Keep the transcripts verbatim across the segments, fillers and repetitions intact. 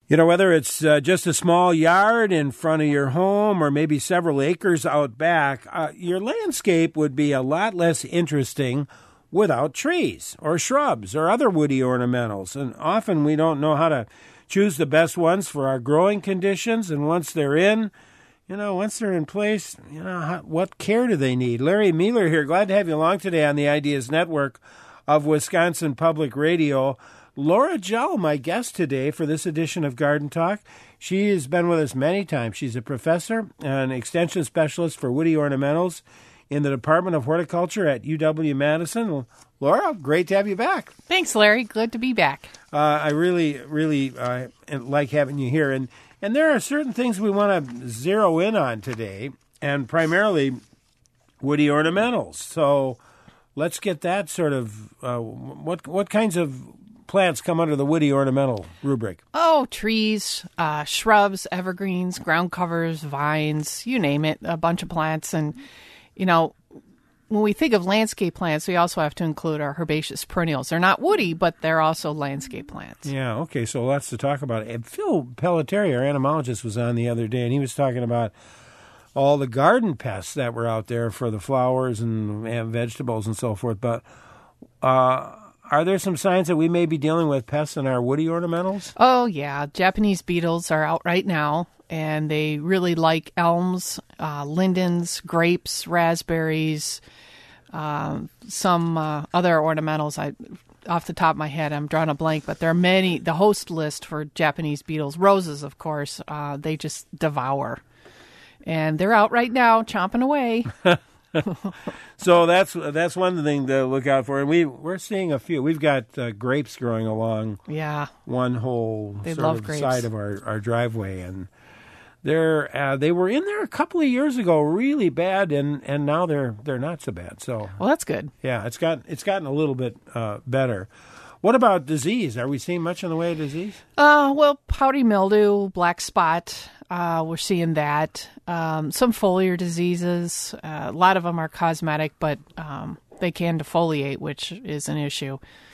You know, whether it's uh, just a small yard in front of your home or maybe several acres out back, uh, your landscape would be a lot less interesting without trees or shrubs or other woody ornamentals. And often we don't know how to choose the best ones for our growing conditions. And once they're in, you know, once they're in place, you know, how, what care do they need? Larry Mueller here. Glad to have you along today on the Ideas Network of Wisconsin Public Radio. Laura Jell, my guest today for this edition of Garden Talk. She has been with us many times. She's a professor and extension specialist for woody ornamentals in the Department of Horticulture at U W-Madison. Laura, great to have you back. Thanks, Larry. Good to be back. Uh, I really, really uh, like having you here. And, and there are certain things we want to zero in on today, and primarily woody ornamentals. So let's get that sort of, uh, what what kinds of plants come under the woody ornamental rubric? Oh, trees, uh, shrubs, evergreens, ground covers, vines, you name it, a bunch of plants. And, you know, when we think of landscape plants, we also have to include our herbaceous perennials. They're not woody, but they're also landscape plants. Yeah, okay, so lots to talk about. And Phil Pelletieri, our entomologist, was on the other day, and he was talking about all the garden pests that were out there for the flowers and, and vegetables and so forth. But uh are there some signs that we may be dealing with pests in our woody ornamentals? Oh, yeah. Japanese beetles are out right now, and they really like elms, uh, lindens, grapes, raspberries, uh, some uh, other ornamentals. I, off the top of my head, I'm drawing a blank, but there are many. The host list for Japanese beetles, roses, of course, uh, they just devour. And they're out right now, chomping away. So that's that's one thing to look out for, and we we're seeing a few. We've got uh, grapes growing along, yeah, one whole they sort love of grapes. side of our, our driveway, and they're uh, they were in there a couple of years ago, really bad, and, and now they're they're not so bad. So well, that's good. Yeah, it's got it's gotten a little bit uh, better. What about disease? Are we seeing much in the way of disease? Uh, well, powdery mildew, black spot, uh, we're seeing that. Um, some foliar diseases, uh, a lot of them are cosmetic, but um, they can defoliate, which is an issue.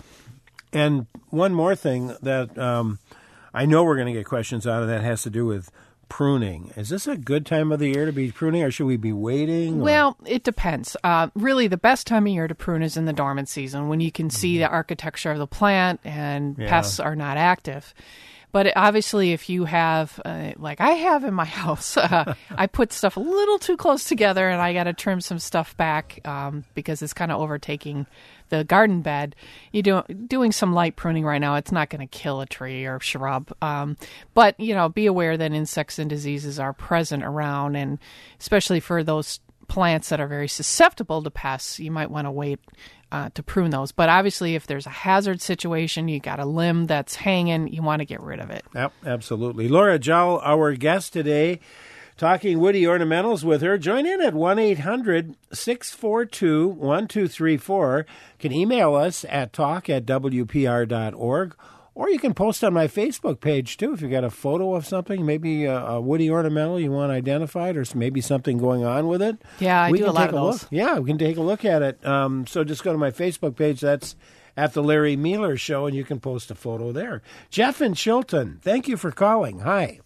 And one more thing that um, I know we're going to get questions out of that has to do with pruning. Is this a good time of the year to be pruning, or should we be waiting? Or? Well, it depends. Uh, really, the best time of year to prune is in the dormant season, when you can see the architecture of the plant and Yeah. pests are not active. But obviously, if you have, uh, like I have in my house, uh, I put stuff a little too close together, and I got to trim some stuff back um, because it's kind of overtaking the garden bed. You do doing some light pruning right now. It's not going to kill a tree or shrub, um, but you know, be aware that insects and diseases are present around, and especially for those plants that are very susceptible to pests, you might want to wait uh, to prune those. But obviously, if there's a hazard situation, you got a limb that's hanging, you want to get rid of it. Yep, absolutely. Laura Jell, our guest today, talking woody ornamentals with her. Join in at one eight hundred six four two one two three four. You can email us at talk at w p r dot org, or you can post on my Facebook page, too, if you got a photo of something, maybe a, a woody ornamental you want identified, or maybe something going on with it. Yeah, I we do can a lot take of those. Look. Yeah, we can take a look at it. Um, so just go to my Facebook page. That's at the Larry Mueller Show, and you can post a photo there. Jeff in Chilton, thank you for calling. Hi.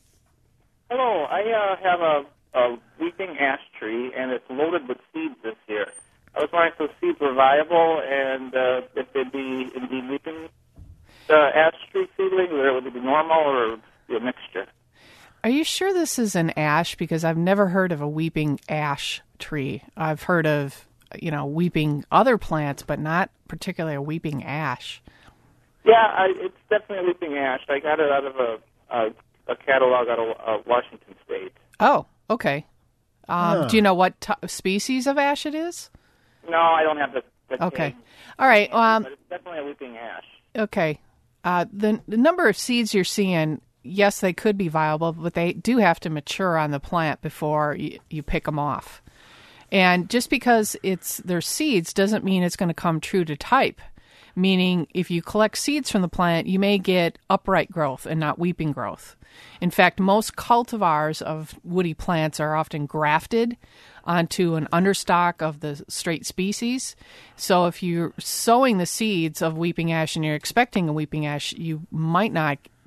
Hello, I uh, have a, a weeping ash tree, and it's loaded with seeds this year. I was wondering if those seeds were viable, and uh, if they'd be indeed weeping uh, ash tree seedlings, or would it be normal, or be a mixture? Are you sure this is an ash? Because I've never heard of a weeping ash tree. I've heard of, you know, weeping other plants, but not particularly a weeping ash. Yeah, I, it's definitely a weeping ash. I got it out of a, a, a catalog out of uh, Washington State. Oh, okay. Um, Huh. Do you know what t- species of ash it is? No, I don't have the, the Okay. name, All right. Um, but it's definitely a weeping ash. okay. Uh, the, the number of seeds you're seeing, yes, they could be viable, but they do have to mature on the plant before you, you pick them off. And just because it's their seeds doesn't mean it's going to come true to type. Meaning, if you collect seeds from the plant, you may get upright growth and not weeping growth. In fact, most cultivars of woody plants are often grafted onto an understock of the straight species. So if you're sowing the seeds of weeping ash and you're expecting a weeping ash, you might not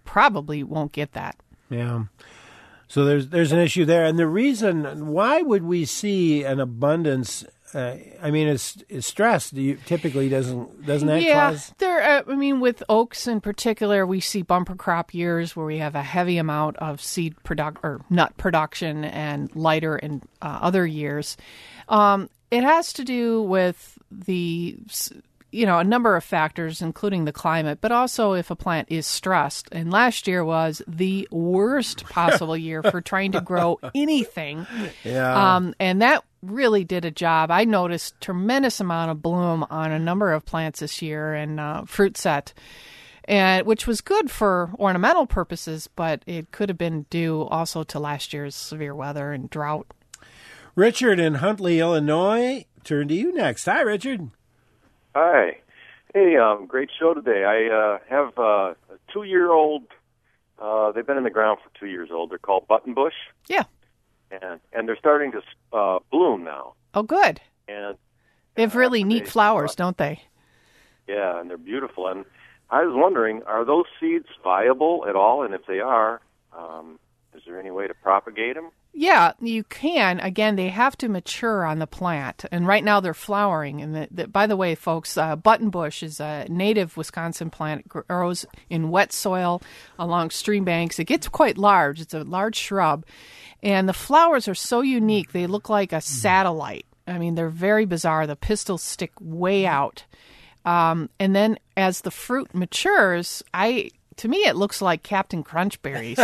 probably won't get that. Yeah. So there's there's an issue there. And the reason, why would we see an abundance, uh, I mean, is, is stress do you, typically doesn't, doesn't that yeah, cause? There, uh, I mean, with oaks in particular, we see bumper crop years where we have a heavy amount of seed product or nut production and lighter in uh, other years. Um, it has to do with the, you know, a number of factors, including the climate, but also if a plant is stressed. And last year was the worst possible year for trying to grow anything. Yeah. Um, and that really did a job. I noticed tremendous amount of bloom on a number of plants this year and uh, fruit set, and which was good for ornamental purposes, but it could have been due also to last year's severe weather and drought. Richard in Huntley, Illinois, turn to you next. Hi, Richard. Hi. Hey, um, great show today. I uh, have uh, a two-year-old, uh, they've been in the ground for two years old. They're called buttonbush. Yeah. And and they're starting to uh, bloom now. Oh, good. And They have really uh, neat they, flowers, uh, don't they? Yeah, and they're beautiful. And I was wondering, are those seeds viable at all? And if they are, um, is there any way to propagate them? Yeah, you can. Again, they have to mature on the plant, and right now they're flowering. And the, the, by the way, folks, uh, buttonbush is a native Wisconsin plant. It grows in wet soil along stream banks. It gets quite large. It's a large shrub, and the flowers are so unique. They look like a satellite. I mean, they're very bizarre. The pistils stick way out, um, and then as the fruit matures, I. To me, it looks like Captain Crunch berries.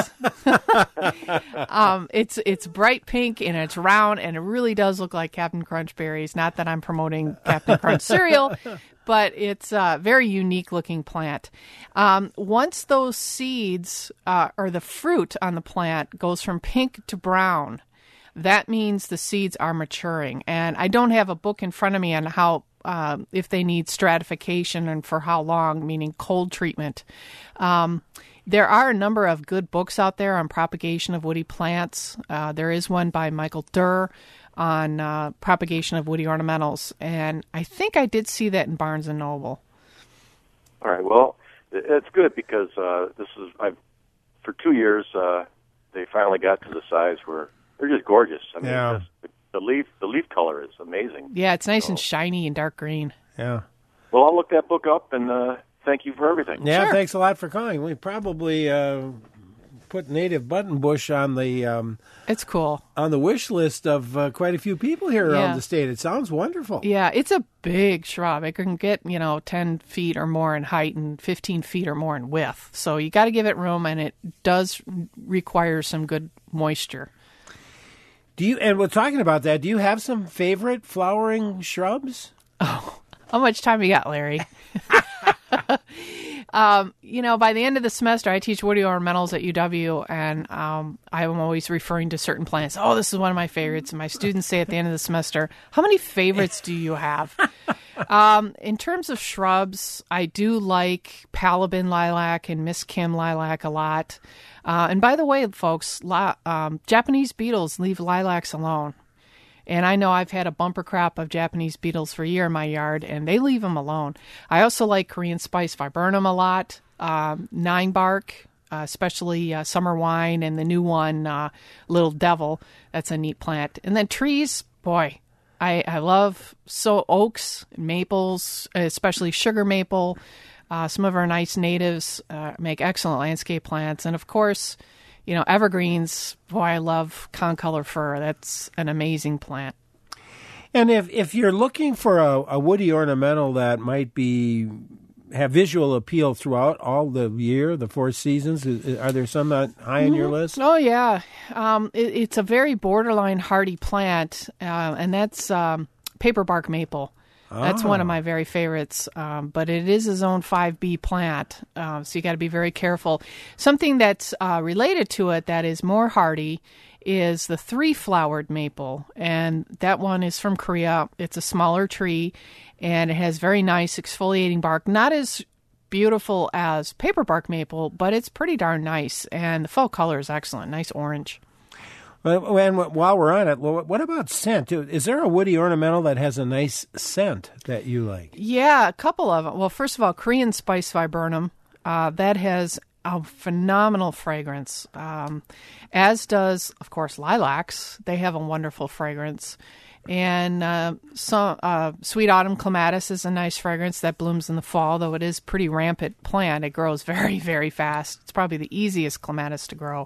um, it's it's bright pink and it's round and it really does look like Captain Crunch berries. Not that I'm promoting Captain Crunch cereal, but it's a very unique looking plant. Um, once those seeds uh, or the fruit on the plant goes from pink to brown, that means the seeds are maturing. And I don't have a book in front of me on how Uh, if they need stratification and for how long, meaning cold treatment. Um, there are a number of good books out there on propagation of woody plants. Uh, there is one by Michael Durr on uh, propagation of woody ornamentals, and I think I did see that in Barnes and Noble. All right. Well, it's good because uh, this is I've for two years uh, they finally got to the size where they're just gorgeous. I mean, Yeah. just, the leaf the leaf color is amazing. Yeah, it's nice So- and shiny and dark green. Yeah. Well, I'll look that book up, and uh, thank you for everything. Yeah, Sure. thanks a lot for calling. We probably uh, put native buttonbush on the um, It's cool. on the wish list of uh, quite a few people here around Yeah. the state. It sounds wonderful. Yeah, it's a big shrub. It can get, you know, ten feet or more in height and fifteen feet or more in width. So you got to give it room, and it does require some good moisture. Do you? And we're talking about that. Do you have some favorite flowering shrubs? Oh, how much time you got, Larry? um, you know, by the end of the semester, I teach woody ornamentals at U W, and um, I'm always referring to certain plants. Oh, this is one of my favorites. And my students say at the end of the semester, how many favorites do you have? um, in terms of shrubs, I do like Palabin lilac and Miss Kim lilac a lot. Uh, and by the way, folks, la- um, Japanese beetles leave lilacs alone. And I know I've had a bumper crop of Japanese beetles for a year in my yard, and they leave them alone. I also like Korean spice viburnum a lot, um, nine bark, uh, especially uh, summer wine, and the new one, uh, Little Devil. That's a neat plant. And then trees, boy, I, I love so oaks, maples, especially sugar maple. Uh, some of our nice natives uh, make excellent landscape plants. And, of course, you know, evergreens, boy, I love concolor fir. That's an amazing plant. And if, if you're looking for a, a woody ornamental that might be have visual appeal throughout all the year, the four seasons, are there some that high on your list? Oh, yeah. Um, it, it's a very borderline hardy plant, uh, and that's um, paperbark maple. That's one of my very favorites, um, but it is a Zone five B plant, uh, so you got to be very careful. Something that's uh, related to it that is more hardy is the three-flowered maple, and that one is from Korea. It's a smaller tree, and it has very nice exfoliating bark. Not as beautiful as paperbark maple, but it's pretty darn nice, and the fall color is excellent, nice orange. Well, and while we're on it, what about scent? Is there a woody ornamental that has a nice scent that you like? Yeah, a couple of them. Well, first of all, Korean spice viburnum, uh, that has a phenomenal fragrance, um, as does, of course, lilacs. They have a wonderful fragrance. And uh, some uh, sweet autumn clematis is a nice fragrance that blooms in the fall, though it is pretty rampant plant. It grows very, very fast. It's probably the easiest clematis to grow.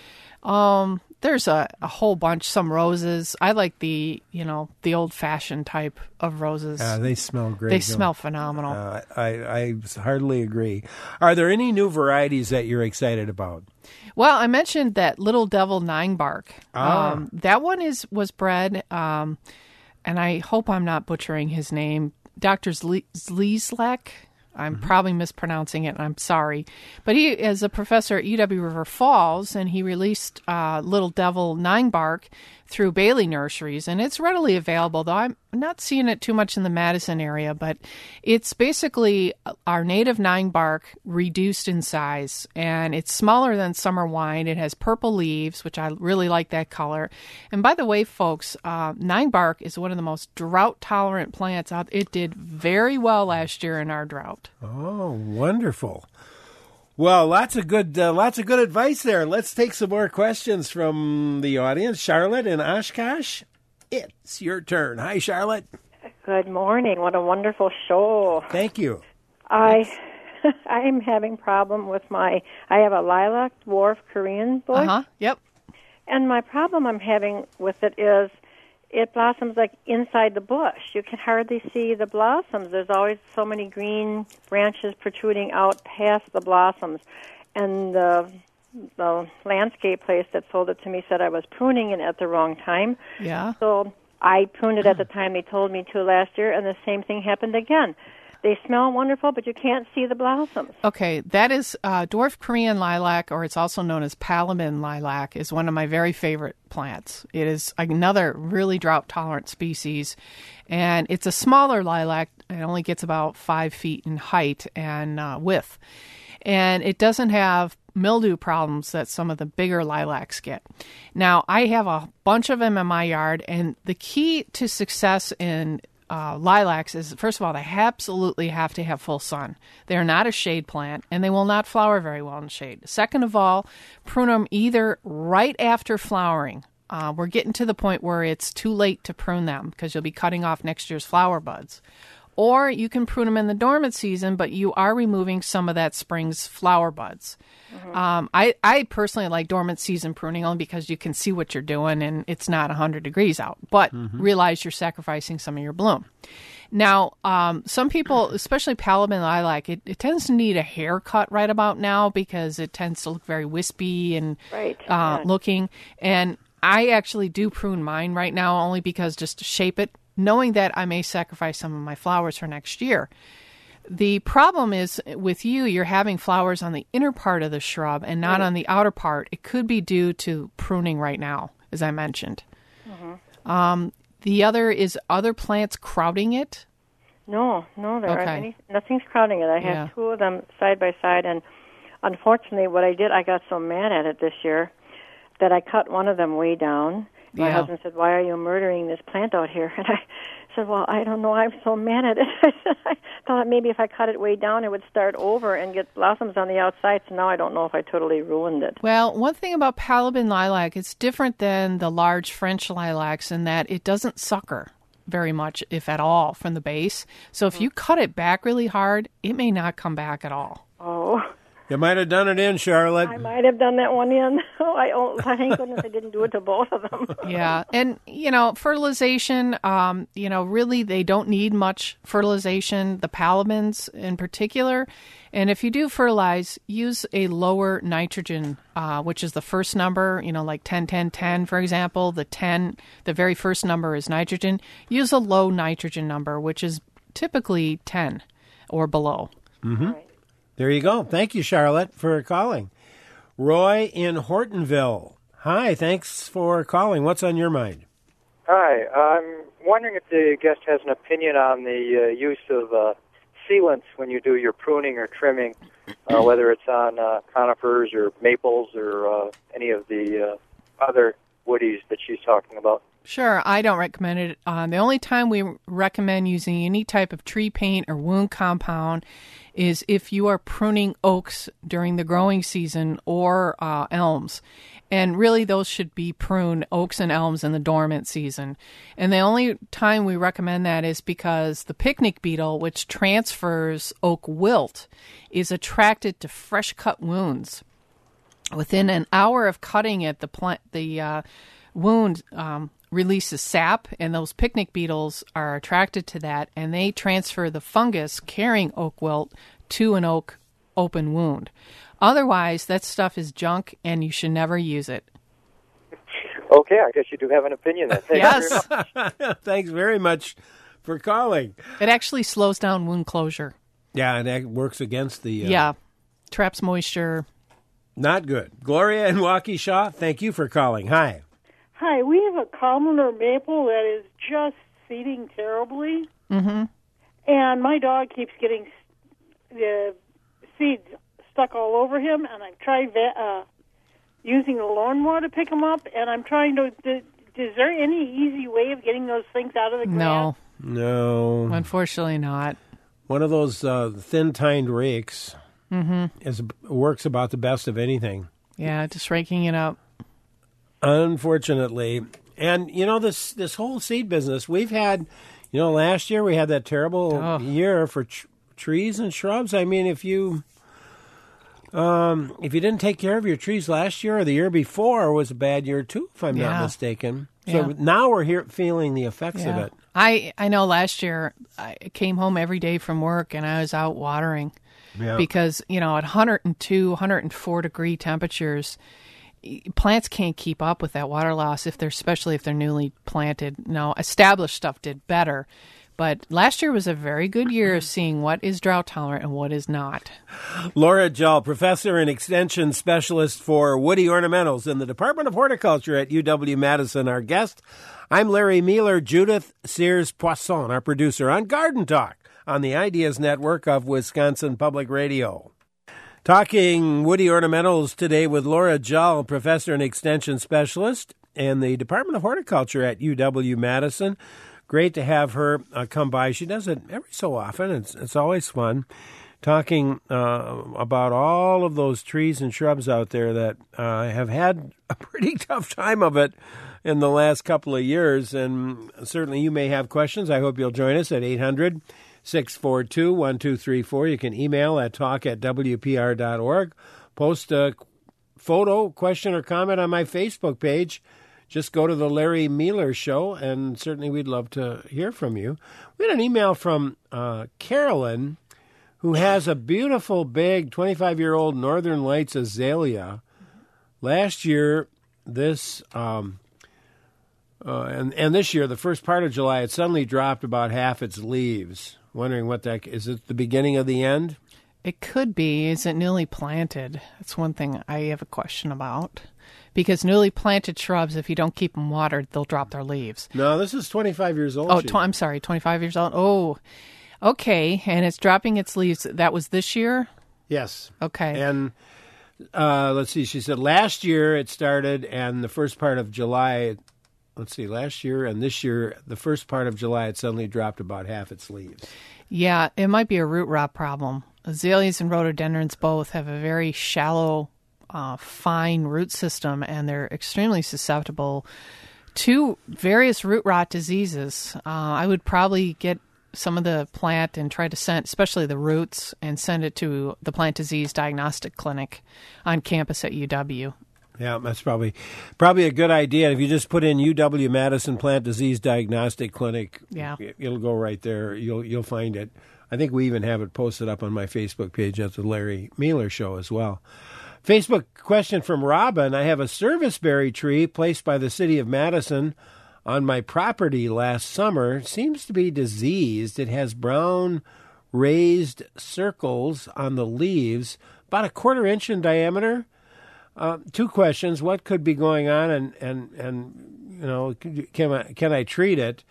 Um, there's a, a whole bunch. Some roses. I like the you know the old fashioned type of roses. Uh, they smell great. They smell phenomenal. Uh, I I hardly agree. Are there any new varieties that you're excited about? Well, I mentioned that Little Devil Nine Bark. Ah. Um, that one is was bred, um, and I hope I'm not butchering his name. Doctor Zlieslek. I'm mm-hmm. probably mispronouncing it, and I'm sorry. But he is a professor at U W River Falls, and he released uh, Little Devil Nine Bark through Bailey Nurseries, and it's readily available, though I'm not seeing it too much in the Madison area, but it's basically our native nine bark reduced in size, and it's smaller than summer wine. It has purple leaves, which I really like that color. And by the way, folks, uh, nine bark is one of the most drought-tolerant plants out. It did very well last year in our drought. Oh, wonderful. Well, lots of good, uh, lots of good advice there. Let's take some more questions from the audience. Charlotte in Oshkosh, it's your turn. Hi, Charlotte. Good morning. What a wonderful show. Thank you. I I am having problem with my. I have a lilac dwarf Korean bush. Uh huh. Yep. And my problem I'm having with it is it blossoms like inside the bush. You can hardly see the blossoms. There's always so many green branches protruding out past the blossoms. And the, the landscape place that sold it to me said I was pruning it at the wrong time. Yeah. So I pruned it at the time they told me to last year, and the same thing happened again. They smell wonderful, but you can't see the blossoms. Okay, that is uh, dwarf Korean lilac, or it's also known as Palamin lilac, is one of my very favorite plants. It is another really drought-tolerant species, and it's a smaller lilac. It only gets about five feet in height and uh, width, and it doesn't have mildew problems that some of the bigger lilacs get. Now, I have a bunch of them in my yard, and the key to success in Uh, lilacs is, first of all, they absolutely have to have full sun. They're not a shade plant, and they will not flower very well in shade. Second of all, prune them either right after flowering. Uh, we're getting to the point where it's too late to prune them because you'll be cutting off next year's flower buds. Or you can prune them in the dormant season, but you are removing some of that spring's flower buds. Mm-hmm. Um, I, I personally like dormant season pruning only because you can see what you're doing and it's not one hundred degrees out. But mm-hmm. realize you're sacrificing some of your bloom. Now, um, some people, especially Palamin lilac, it, it tends to need a haircut right about now because it tends to look very wispy and right. uh, yeah. looking. And I actually do prune mine right now only because just to shape it, knowing that I may sacrifice some of my flowers for next year. The problem is with you, you're having flowers on the inner part of the shrub and not right. on the outer part. It could be due to pruning right now, as I mentioned. Mm-hmm. Um, the other is other plants crowding it. No, no, there okay. aren't any. Nothing's crowding it. I have yeah. two of them side by side, and unfortunately, what I did, I got so mad at it this year that I cut one of them way down. My yeah. husband said, "Why are you murdering this plant out here?" And I said, "Well, I don't know. I'm so mad at it." I thought maybe if I cut it way down, it would start over and get blossoms on the outside. So now I don't know if I totally ruined it. Well, one thing about Palamin lilac, it's different than the large French lilacs in that it doesn't sucker very much, if at all, from the base. So if you cut it back really hard, it may not come back at all. Oh. You might have done it in, Charlotte. I might have done that one in. Oh, I oh, thank goodness I didn't do it to both of them. Yeah, and, you know, fertilization, um, you know, really they don't need much fertilization, the palamins in particular. And if you do fertilize, use a lower nitrogen, uh, which is the first number, you know, like ten, ten, ten, for example. The ten, the very first number is nitrogen. Use a low nitrogen number, which is typically ten or below. Mm-hmm. Right. There you go. Thank you, Charlotte, for calling. Roy in Hortonville. Hi, thanks for calling. What's on your mind? Hi. I'm wondering if the guest has an opinion on the uh, use of uh, sealants when you do your pruning or trimming, uh, whether it's on uh, conifers or maples or uh, any of the uh, other woodies that she's talking about. Sure, I don't recommend it. Uh, the only time we recommend using any type of tree paint or wound compound is if you are pruning oaks during the growing season or uh, elms. And really, those should be pruned, oaks and elms, in the dormant season. And the only time we recommend that is because the picnic beetle, which transfers oak wilt, is attracted to fresh-cut wounds. Within an hour of cutting it, the plant, the uh, wound um, releases sap, and those picnic beetles are attracted to that, and they transfer the fungus carrying oak wilt to an oak open wound. Otherwise, that stuff is junk, and you should never use it. Okay, I guess you do have an opinion then. Thank Yes. you very much. Thanks very much for calling. It actually slows down wound closure. Yeah, and that works against the... Uh, Yeah. Traps moisture. Not good. Gloria and Waukesha, thank you for calling. Hi. Hi, we have a commoner maple that is just seeding terribly. Mm-hmm. And my dog keeps getting the seeds stuck all over him, and I've tried uh, using the lawnmower to pick them up, and I'm trying to... to is there any easy way of getting those things out of the grass? No. No. Unfortunately not. One of those uh, thin-tined rakes Mm-hmm. is works about the best of anything. Yeah, just raking it up. Unfortunately. And, you know, this this whole seed business, we've had, you know, last year we had that terrible Oh. year for tr- trees and shrubs. I mean, if you um, if you didn't take care of your trees last year or the year before, it was a bad year too, if I'm Yeah. not mistaken. So Yeah. now we're here feeling the effects of Yeah. it. I, I know last year I came home every day from work and I was out watering Yeah. because, you know, at one hundred two, one hundred four degree temperatures, y- plants can't keep up with that water loss, if they're especially if they're newly planted. Now, established stuff did better, but last year was a very good year of seeing what is drought tolerant and what is not. Laura Jull, professor and extension specialist for woody ornamentals in the Department of Horticulture at U W-Madison, our guest. I'm Larry Mueller, Judith Sears-Poisson, our producer on Garden Talk on the Ideas Network of Wisconsin Public Radio. Talking woody ornamentals today with Laura Jull, professor and extension specialist in the Department of Horticulture at U W-Madison. Great to have her uh, come by. She does it every so often. It's, it's always fun. Talking uh, about all of those trees and shrubs out there that uh, have had a pretty tough time of it in the last couple of years. And certainly you may have questions. I hope you'll join us at eight hundred, six four two, one two three four. You can email at talk at w p r dot org. Post a photo, question, or comment on my Facebook page. Just go to the Larry Mueller Show, and certainly we'd love to hear from you. We had an email from uh, Carolyn, who has a beautiful, big, twenty-five-year-old Northern Lights azalea. Last year, this um, uh, and and this year, the first part of July, it suddenly dropped about half its leaves. Wondering what that is. It the beginning of the end? It could be. Is it newly planted? That's one thing I have a question about. Because newly planted shrubs, if you don't keep them watered, they'll drop their leaves. No, this is twenty-five years old. Oh, she- tw- I'm sorry, twenty-five years old. Oh, okay. And it's dropping its leaves. That was this year? Yes. Okay. And uh, let's see, she said last year it started, and the first part of July, let's see, last year and this year, the first part of July, it suddenly dropped about half its leaves. Yeah, it might be a root rot problem. Azaleas and rhododendrons both have a very shallow, uh, fine root system, and they're extremely susceptible to various root rot diseases. Uh, I would probably get some of the plant and try to send, especially the roots, and send it to the Plant Disease Diagnostic Clinic on campus at U W. Yeah, that's probably probably a good idea. If you just put in U W-Madison Plant Disease Diagnostic Clinic, Yeah. it'll go right there. You'll you'll find it. I think we even have it posted up on my Facebook page at the Larry Mueller Show as well. Facebook question from Robin. I have a serviceberry tree placed by the city of Madison on my property last summer. It seems to be diseased. It has brown raised circles on the leaves, about a quarter inch in diameter. Uh, two questions: what could be going on, and and and you know, can I can I treat it?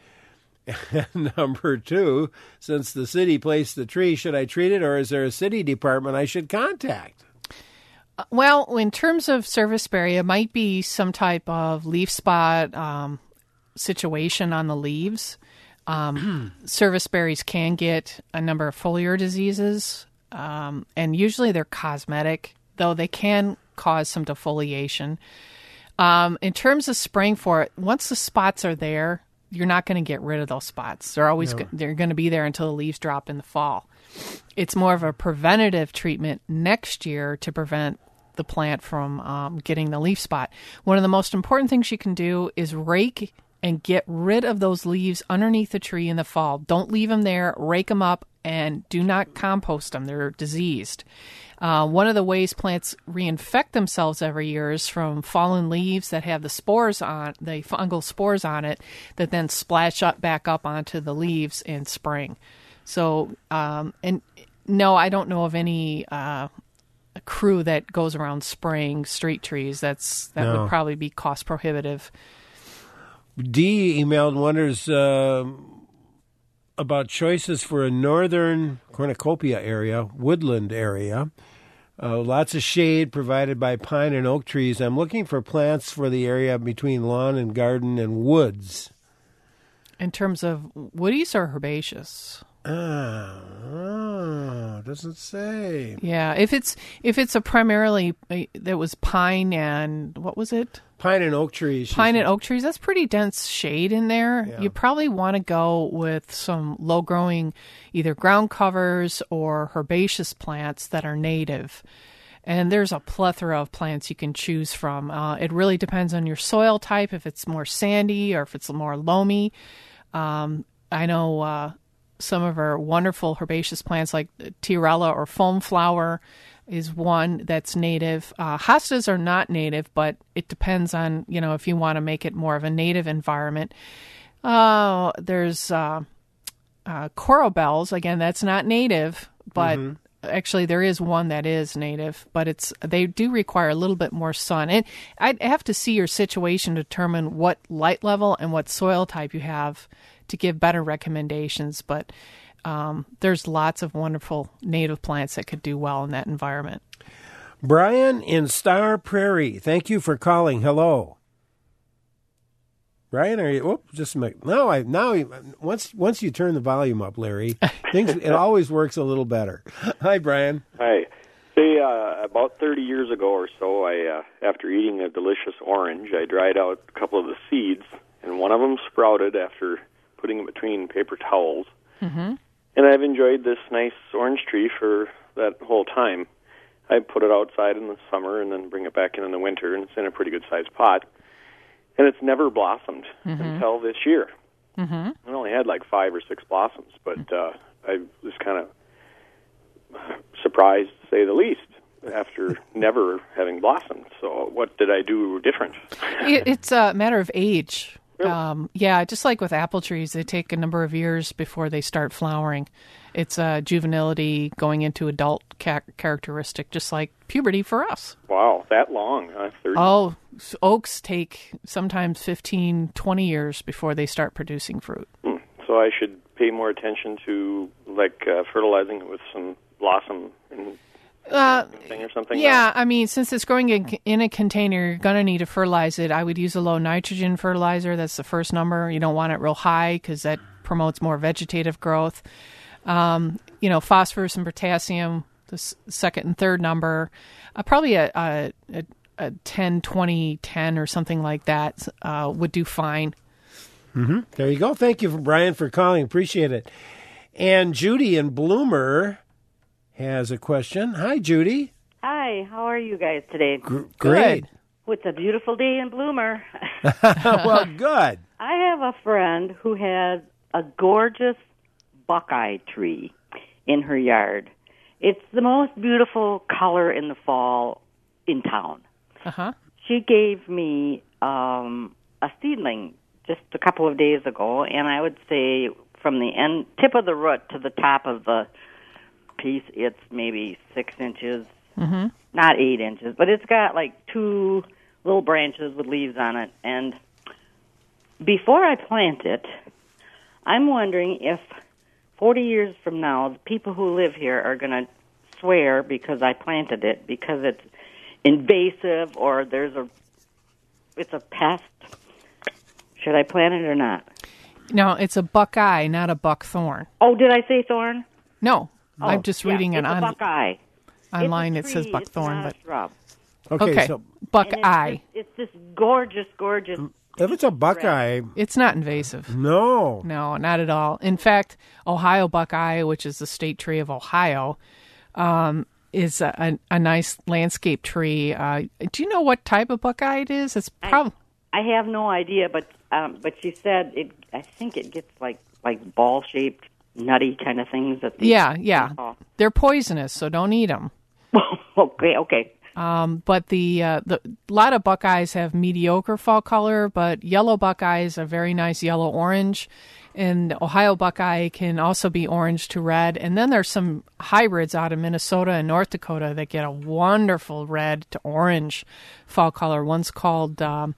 And number two, since the city placed the tree, should I treat it, or is there a city department I should contact? Well, in terms of serviceberry, it might be some type of leaf spot um, situation on the leaves. Um, serviceberries can get a number of foliar diseases, um, and usually they're cosmetic, though they can cause some defoliation. Um, in terms of spraying for it, once the spots are there, you're not going to get rid of those spots. They're always No. go- they're going to be there until the leaves drop in the fall. It's more of a preventative treatment next year to prevent the plant from um, getting the leaf spot. One of the most important things you can do is rake and get rid of those leaves underneath the tree in the fall. Don't leave them there. Rake them up and do not compost them. They're diseased. Uh, one of the ways plants reinfect themselves every year is from fallen leaves that have the spores on, the fungal spores on it, that then splash up back up onto the leaves in spring. So, um, and no, I don't know of any uh, crew that goes around spraying street trees. That's that No. would probably be cost prohibitive. Dee emailed and wonders uh, about choices for a northern cornucopia area, woodland area. Uh, lots of shade provided by pine and oak trees. I'm looking for plants for the area between lawn and garden and woods. In terms of woodies or herbaceous? Ah, oh, doesn't say. Yeah, if it's if it's a primarily uh, that was pine and what was it? Pine and oak trees. she Pine said. and oak trees. That's pretty dense shade in there. Yeah. You probably want to go with some low growing, either ground covers or herbaceous plants that are native. And there's a plethora of plants you can choose from. Uh, it really depends on your soil type. If it's more sandy or if it's more loamy. Um, I know. Uh, Some of our wonderful herbaceous plants like Tiarella or foam flower is one that's native. Uh, hostas are not native, but it depends on, you know, if you want to make it more of a native environment. Uh, there's uh, uh, coral bells. Again, that's not native, but Mm-hmm. actually there is one that is native, but it's they do require a little bit more sun. And I'd have to see your situation to determine what light level and what soil type you have to give better recommendations, but um, there's lots of wonderful native plants that could do well in that environment. Brian in Star Prairie. Thank you for calling. Hello. Brian, are you? Whoop, just a minute. No, I now once once you turn the volume up, Larry, things it always works a little better. Hi, Brian. Hi. Say, uh, about thirty years ago or so, I uh, after eating a delicious orange, I dried out a couple of the seeds, and one of them sprouted after putting it between paper towels. Mm-hmm. And I've enjoyed this nice orange tree for that whole time. I put it outside in the summer and then bring it back in in the winter, and it's in a pretty good-sized pot. And it's never blossomed Mm-hmm. until this year. Mm-hmm. It only had like five or six blossoms, but uh, I was kind of surprised, to say the least, after never having blossomed. So what did I do different? It, it's a matter of age. Really? Um, yeah, just like with apple trees, they take a number of years before they start flowering. It's a juvenility going into adult ca- characteristic, just like puberty for us. Wow, that long, huh? thirty Oh, s- oaks take sometimes fifteen, twenty years before they start producing fruit. Hmm. So I should pay more attention to, like, uh, fertilizing it with some blossom and Uh, thing or something? yeah, I mean, since it's growing in, in a container, you're going to need to fertilize it. I would use a low nitrogen fertilizer. That's the first number. You don't want it real high because that promotes more vegetative growth. Um, you know, phosphorus and potassium, the s- second and third number. Uh, probably a, a, a, a ten, twenty, ten or something like that uh, would do fine. Mm-hmm. There you go. Thank you, Brian, for calling. Appreciate it. And Judy in Bloomer has a question. Hi, Judy. Hi, how are you guys today? Gr- great. Oh, it's a beautiful day in Bloomer. Well, good. I have a friend who has a gorgeous buckeye tree in her yard. It's the most beautiful color in the fall in town. Uh-huh. She gave me um, a seedling just a couple of days ago, and I would say from the end tip of the root to the top of the piece, it's maybe six inches, Mm-hmm. not eight inches, but it's got like two little branches with leaves on it. And before I plant it, I'm wondering if forty years from now, the people who live here are going to swear because I planted it, because it's invasive or there's a it's a pest. Should I plant it or not? No, it's a buckeye, not a buckthorn. Oh, did I say thorn? No, Oh, I'm just yeah, reading it's it a on buckeye. online. It's a It says tree, buckthorn, it's not but a shrub. Okay, okay, so And buckeye. It's, this, it's this gorgeous, gorgeous. if it's a buckeye, It's not invasive. no. No, not at all. In fact, Ohio buckeye, which is the state tree of Ohio, um, is a, a, a nice landscape tree. Uh, do you know what type of buckeye it is? It's probably I have no idea, but um, but she said it. I think it gets like like ball shaped, nutty kind of things. That they, yeah, yeah. Oh. They're poisonous, so don't eat them. okay, okay. Um, but the uh, the a lot of buckeyes have mediocre fall color, but yellow buckeyes are very nice yellow orange, and Ohio buckeye can also be orange to red. And then there's some hybrids out of Minnesota and North Dakota that get a wonderful red to orange fall color. One's called um,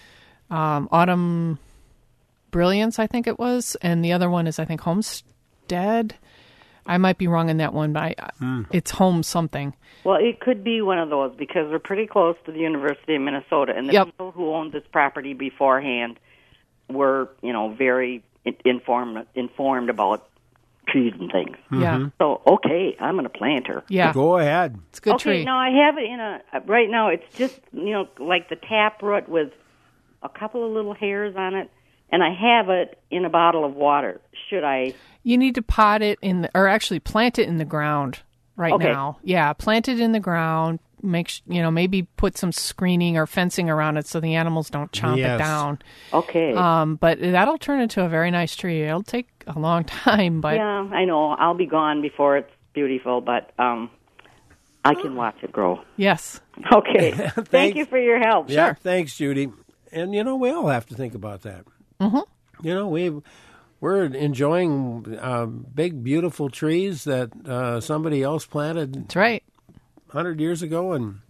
um, Autumn Brilliance, I think it was, and the other one is I think Homestead. I might be wrong in that one, but I, mm. it's home something. Well, it could be one of those because we're pretty close to the University of Minnesota, and the yep. people who owned this property beforehand were, you know, very informed informed about trees and things. Mm-hmm. Yeah. So, okay, I'm going to plant her. Yeah. Go ahead. It's a good okay, tree. now I have it in a right now. It's just you know like the taproot with a couple of little hairs on it, and I have it in a bottle of water. Should I? You need to pot it in, the, or actually plant it in the ground right okay. now. Yeah, plant it in the ground. Make sh- you know maybe put some screening or fencing around it so the animals don't chomp yes. it down. Okay. Um, but that'll turn into a very nice tree. It'll take a long time, but yeah, I know. I'll be gone before it's beautiful, but um, I can watch it grow. Yes. Okay. Thank you for your help. Yeah, Sure. thanks, Judy. And you know we all have to think about that. Mm-hmm. You know we. We're enjoying uh, big, beautiful trees that uh, somebody else planted. That's right. one hundred years ago, and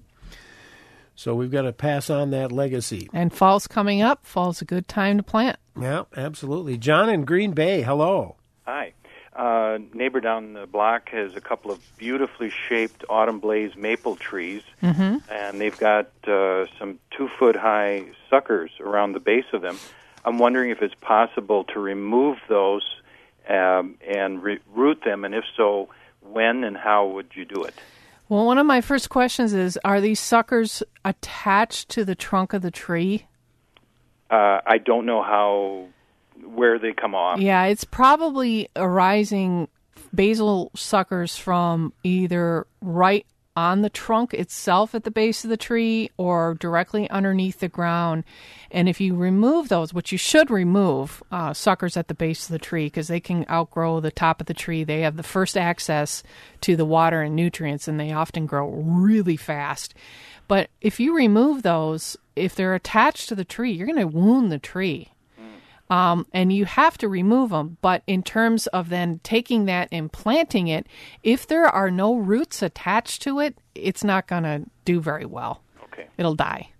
so we've got to pass on that legacy. And fall's coming up. Fall's a good time to plant. Yeah, absolutely. John in Green Bay, hello. Hi. Uh, neighbor down the block has a couple of beautifully shaped autumn blaze maple trees, mm-hmm. and they've got uh, some two-foot-high suckers around the base of them. I'm wondering if it's possible to remove those um, and re- root them, and if so, when and how would you do it? Well, one of my first questions is, are these suckers attached to the trunk of the tree? Uh, I don't know how, where they come off. Yeah, it's probably arising basal suckers from either right on the trunk itself at the base of the tree or directly underneath the ground. And if you remove those, which you should remove uh, suckers at the base of the tree because they can outgrow the top of the tree. They have the first access to the water and nutrients, and they often grow really fast. But if you remove those, if they're attached to the tree, you're going to wound the tree. Um, and you have to remove them. But in terms of then taking that and planting it, if there are no roots attached to it, it's not going to do very well. Okay. It'll die.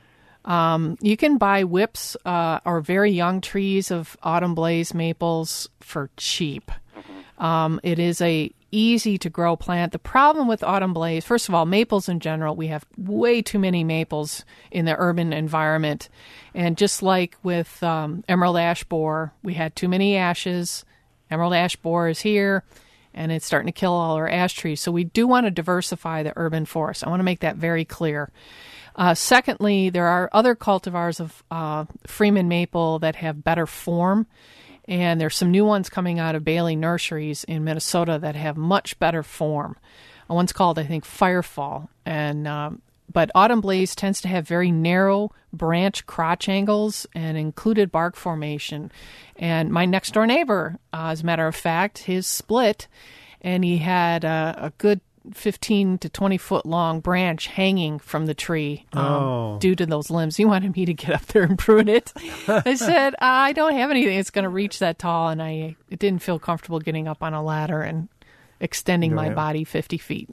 Um, you can buy whips uh, or very young trees of autumn blaze maples for cheap. Mm-hmm. Um, it is a easy to grow plant. The problem with autumn blaze, first of all, maples in general, we have way too many maples in the urban environment. And just like with um, emerald ash borer, we had too many ashes. Emerald ash borer is here, and it's starting to kill all our ash trees. So we do want to diversify the urban forest. I want to make that very clear. Uh, secondly, there are other cultivars of uh, Freeman maple that have better form. And there's some new ones coming out of Bailey Nurseries in Minnesota that have much better form. One's called, I think, Firefall. And um, but Autumn Blaze tends to have very narrow branch crotch angles and included bark formation. And my next door neighbor, uh, as a matter of fact, his split, and he had uh, a good fifteen to twenty foot long branch hanging from the tree um, oh. due to those limbs. He wanted me to get up there and prune it. I said, I don't have anything that's going to reach that tall, and I it didn't feel comfortable getting up on a ladder and extending no, my yeah. body fifty feet.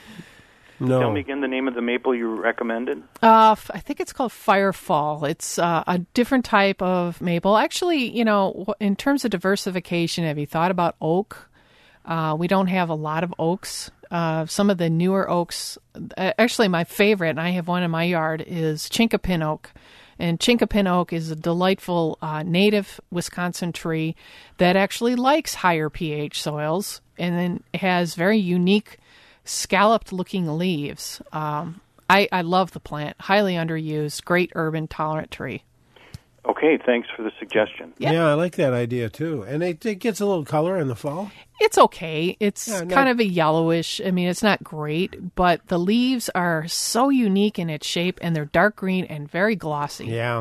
No. Tell me again the name of the maple you recommended. Uh, I think it's called Firefall. It's uh, a different type of maple. Actually, you know, in terms of diversification, have you thought about oak? Uh, we don't have a lot of oaks Uh, some of the newer oaks, uh, actually my favorite, and I have one in my yard, is chinkapin oak. And chinkapin oak is a delightful uh, native Wisconsin tree that actually likes higher pH soils and then has very unique scalloped-looking leaves. Um, I, I love the plant. Highly underused, great urban tolerant tree. Okay, thanks for the suggestion. Yep. Yeah, I like that idea too. And it, it gets a little color in the fall. It's okay. It's Yeah, not- kind of a yellowish. I mean, it's not great, but the leaves are so unique in its shape, and they're dark green and very glossy. Yeah.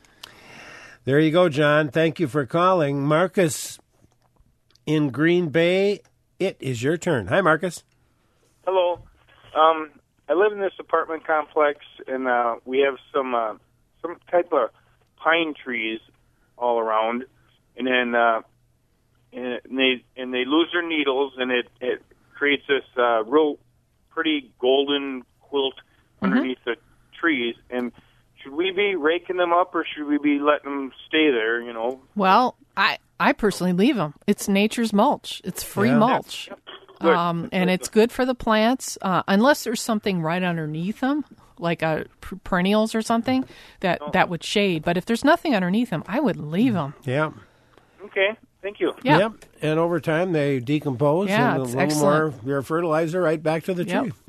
There you go, John. Thank you for calling. Marcus in Green Bay, it is your turn. Hi, Marcus. Hello. Um, I live in this apartment complex, and uh, we have some uh, some type of pine trees all around, and then uh, and they and they lose their needles, and it, it creates this uh, real pretty golden quilt underneath mm-hmm. the trees. And should we be raking them up, or should we be letting them stay there? You know. Well, I I personally leave them. It's nature's mulch. It's free Yeah. mulch. Yep. Um, and it's good for the plants, uh, unless there's something right underneath them, like a per- perennials or something that, Oh. that would shade. But if there's nothing underneath them, I would leave them. Yeah. Okay. Thank you. Yeah. Yep. And over time, they decompose Yeah, and a it's little excellent. more your fertilizer right back to the Yep. tree.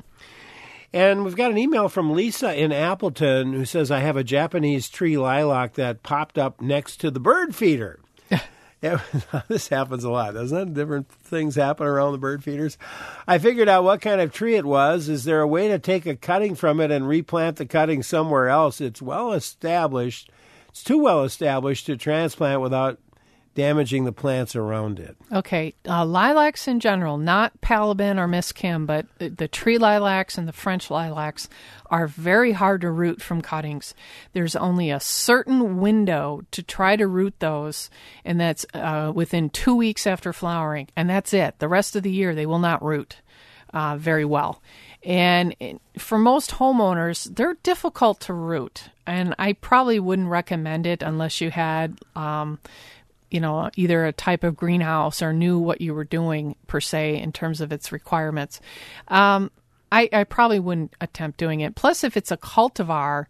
And we've got an email from Lisa in Appleton who says, I have a Japanese tree lilac that popped up next to the bird feeder. Yeah, this happens a lot, doesn't it? Different things happen around the bird feeders. I figured out what kind of tree it was. Is there a way to take a cutting from it and replant the cutting somewhere else? It's well established. It's too well established to transplant without damaging the plants around it. Okay, uh, lilacs in general, not Palabin or Miss Kim, but the, the tree lilacs and the French lilacs are very hard to root from cuttings. There's only a certain window to try to root those, and that's uh, within two weeks after flowering, and that's it. The rest of the year, they will not root uh, very well. And for most homeowners, they're difficult to root, and I probably wouldn't recommend it unless you had... Um, you know, either a type of greenhouse or knew what you were doing per se in terms of its requirements. Um, I, I probably wouldn't attempt doing it. Plus, if it's a cultivar,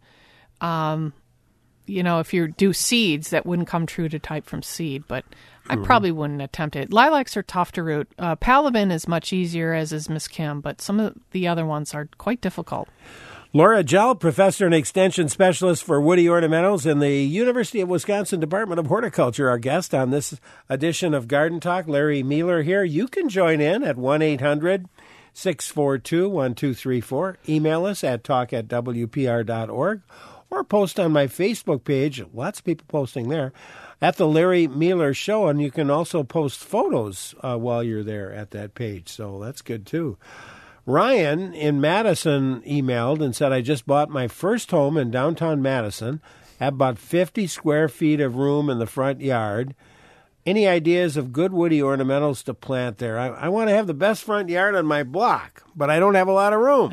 um, you know, if you do seeds, that wouldn't come true to type from seed, but I Mhm. probably wouldn't attempt it. Lilacs are tough to root. Uh, Palabin is much easier, as is Miss Kim, but some of the other ones are quite difficult. Laura Gell, professor and extension specialist for woody ornamentals in the University of Wisconsin Department of Horticulture, our guest on this edition of Garden Talk. Larry Mueller here. You can join in at one eight hundred six four two one two three four. Email us at talk at w p r dot org or post on my Facebook page. Lots of people posting there at the Larry Mueller Show, and you can also post photos uh, while you're there at that page. So that's good too. Ryan in Madison emailed and said, I just bought my first home in downtown Madison, have about fifty square feet of room in the front yard. Any ideas of good woody ornamentals to plant there? I, I want to have the best front yard on my block, but I don't have a lot of room.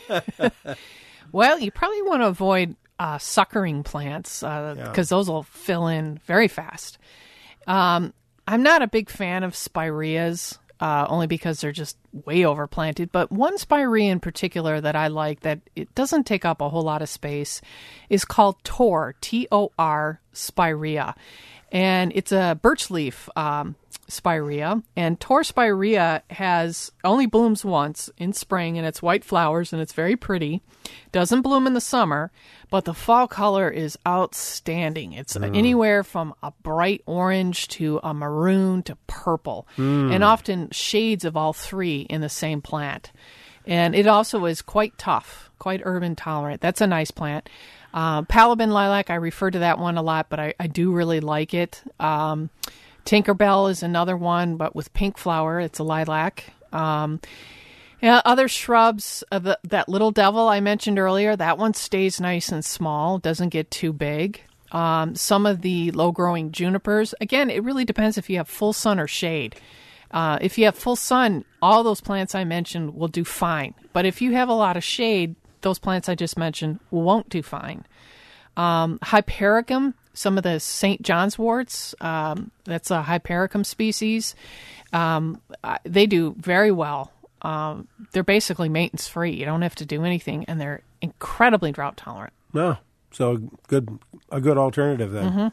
Well, you probably want to avoid uh, suckering plants because uh, Yeah. those will fill in very fast. Um, I'm not a big fan of spireas. Uh, only because they're just way overplanted. But one spirea in particular that I like that it doesn't take up a whole lot of space is called Tor, T O R spirea. And it's a birch leaf um, spirea. And Tor spirea has only blooms once in spring, and it's white flowers, and it's very pretty. Doesn't bloom in the summer, but the fall color is outstanding. It's Mm. anywhere from a bright orange to a maroon to purple, Mm. and often shades of all three in the same plant. And it also is quite tough, quite urban tolerant. That's a nice plant. Uh, Palabin lilac, I refer to that one a lot, but I, I do really like it. Um, Tinkerbell is another one, but with pink flower. It's a lilac. Um, yeah, other shrubs, uh, the, that little devil I mentioned earlier, that one stays nice and small, doesn't get too big. Um, some of the low-growing junipers, again, it really depends if you have full sun or shade. Uh, if you have full sun, all those plants I mentioned will do fine. But if you have a lot of shade, those plants I just mentioned won't do fine. Um, Hypericum, some of the Saint John's worts, um, that's a Hypericum species. Um, they do very well um, they're basically maintenance free. You don't have to do anything, and they're incredibly drought tolerant. No, so good, a good alternative then. Mm-hmm.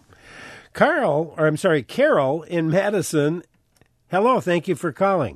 Carl, or I'm sorry, Carol in Madison. Hello, thank you for calling.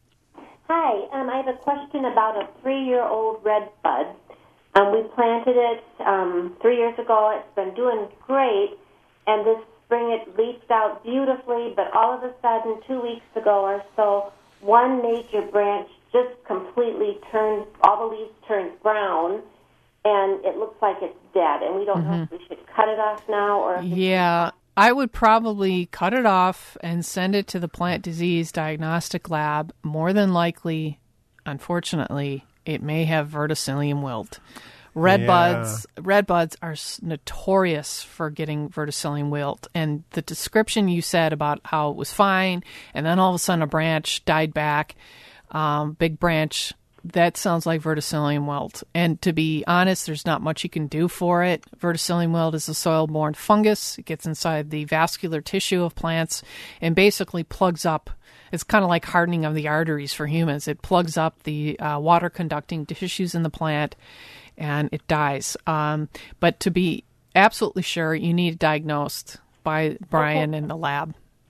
Hi, um, I have a question about a three-year-old red bud. Um, we planted it um, three years ago. It's been doing great, and this spring it leafed out beautifully, but all of a sudden, two weeks ago or so, one major branch just completely turned, all the leaves turned brown, and it looks like it's dead, and we don't mm-hmm. know if we should cut it off now or... If yeah, I would probably cut it off and send it to the Plant Disease Diagnostic Lab. More than likely, unfortunately, it may have verticillium wilt. Red yeah. buds, red buds are notorious for getting verticillium wilt. And the description you said about how it was fine, and then all of a sudden a branch died back, um, big branch, that sounds like verticillium wilt. And to be honest, there's not much you can do for it. Verticillium wilt is a soil-borne fungus. It gets inside the vascular tissue of plants and basically plugs up. It's kind of like hardening of the arteries for humans. It plugs up the uh, water-conducting tissues in the plant, and it dies. Um, but to be absolutely sure, you need it diagnosed by Brian okay. in the lab.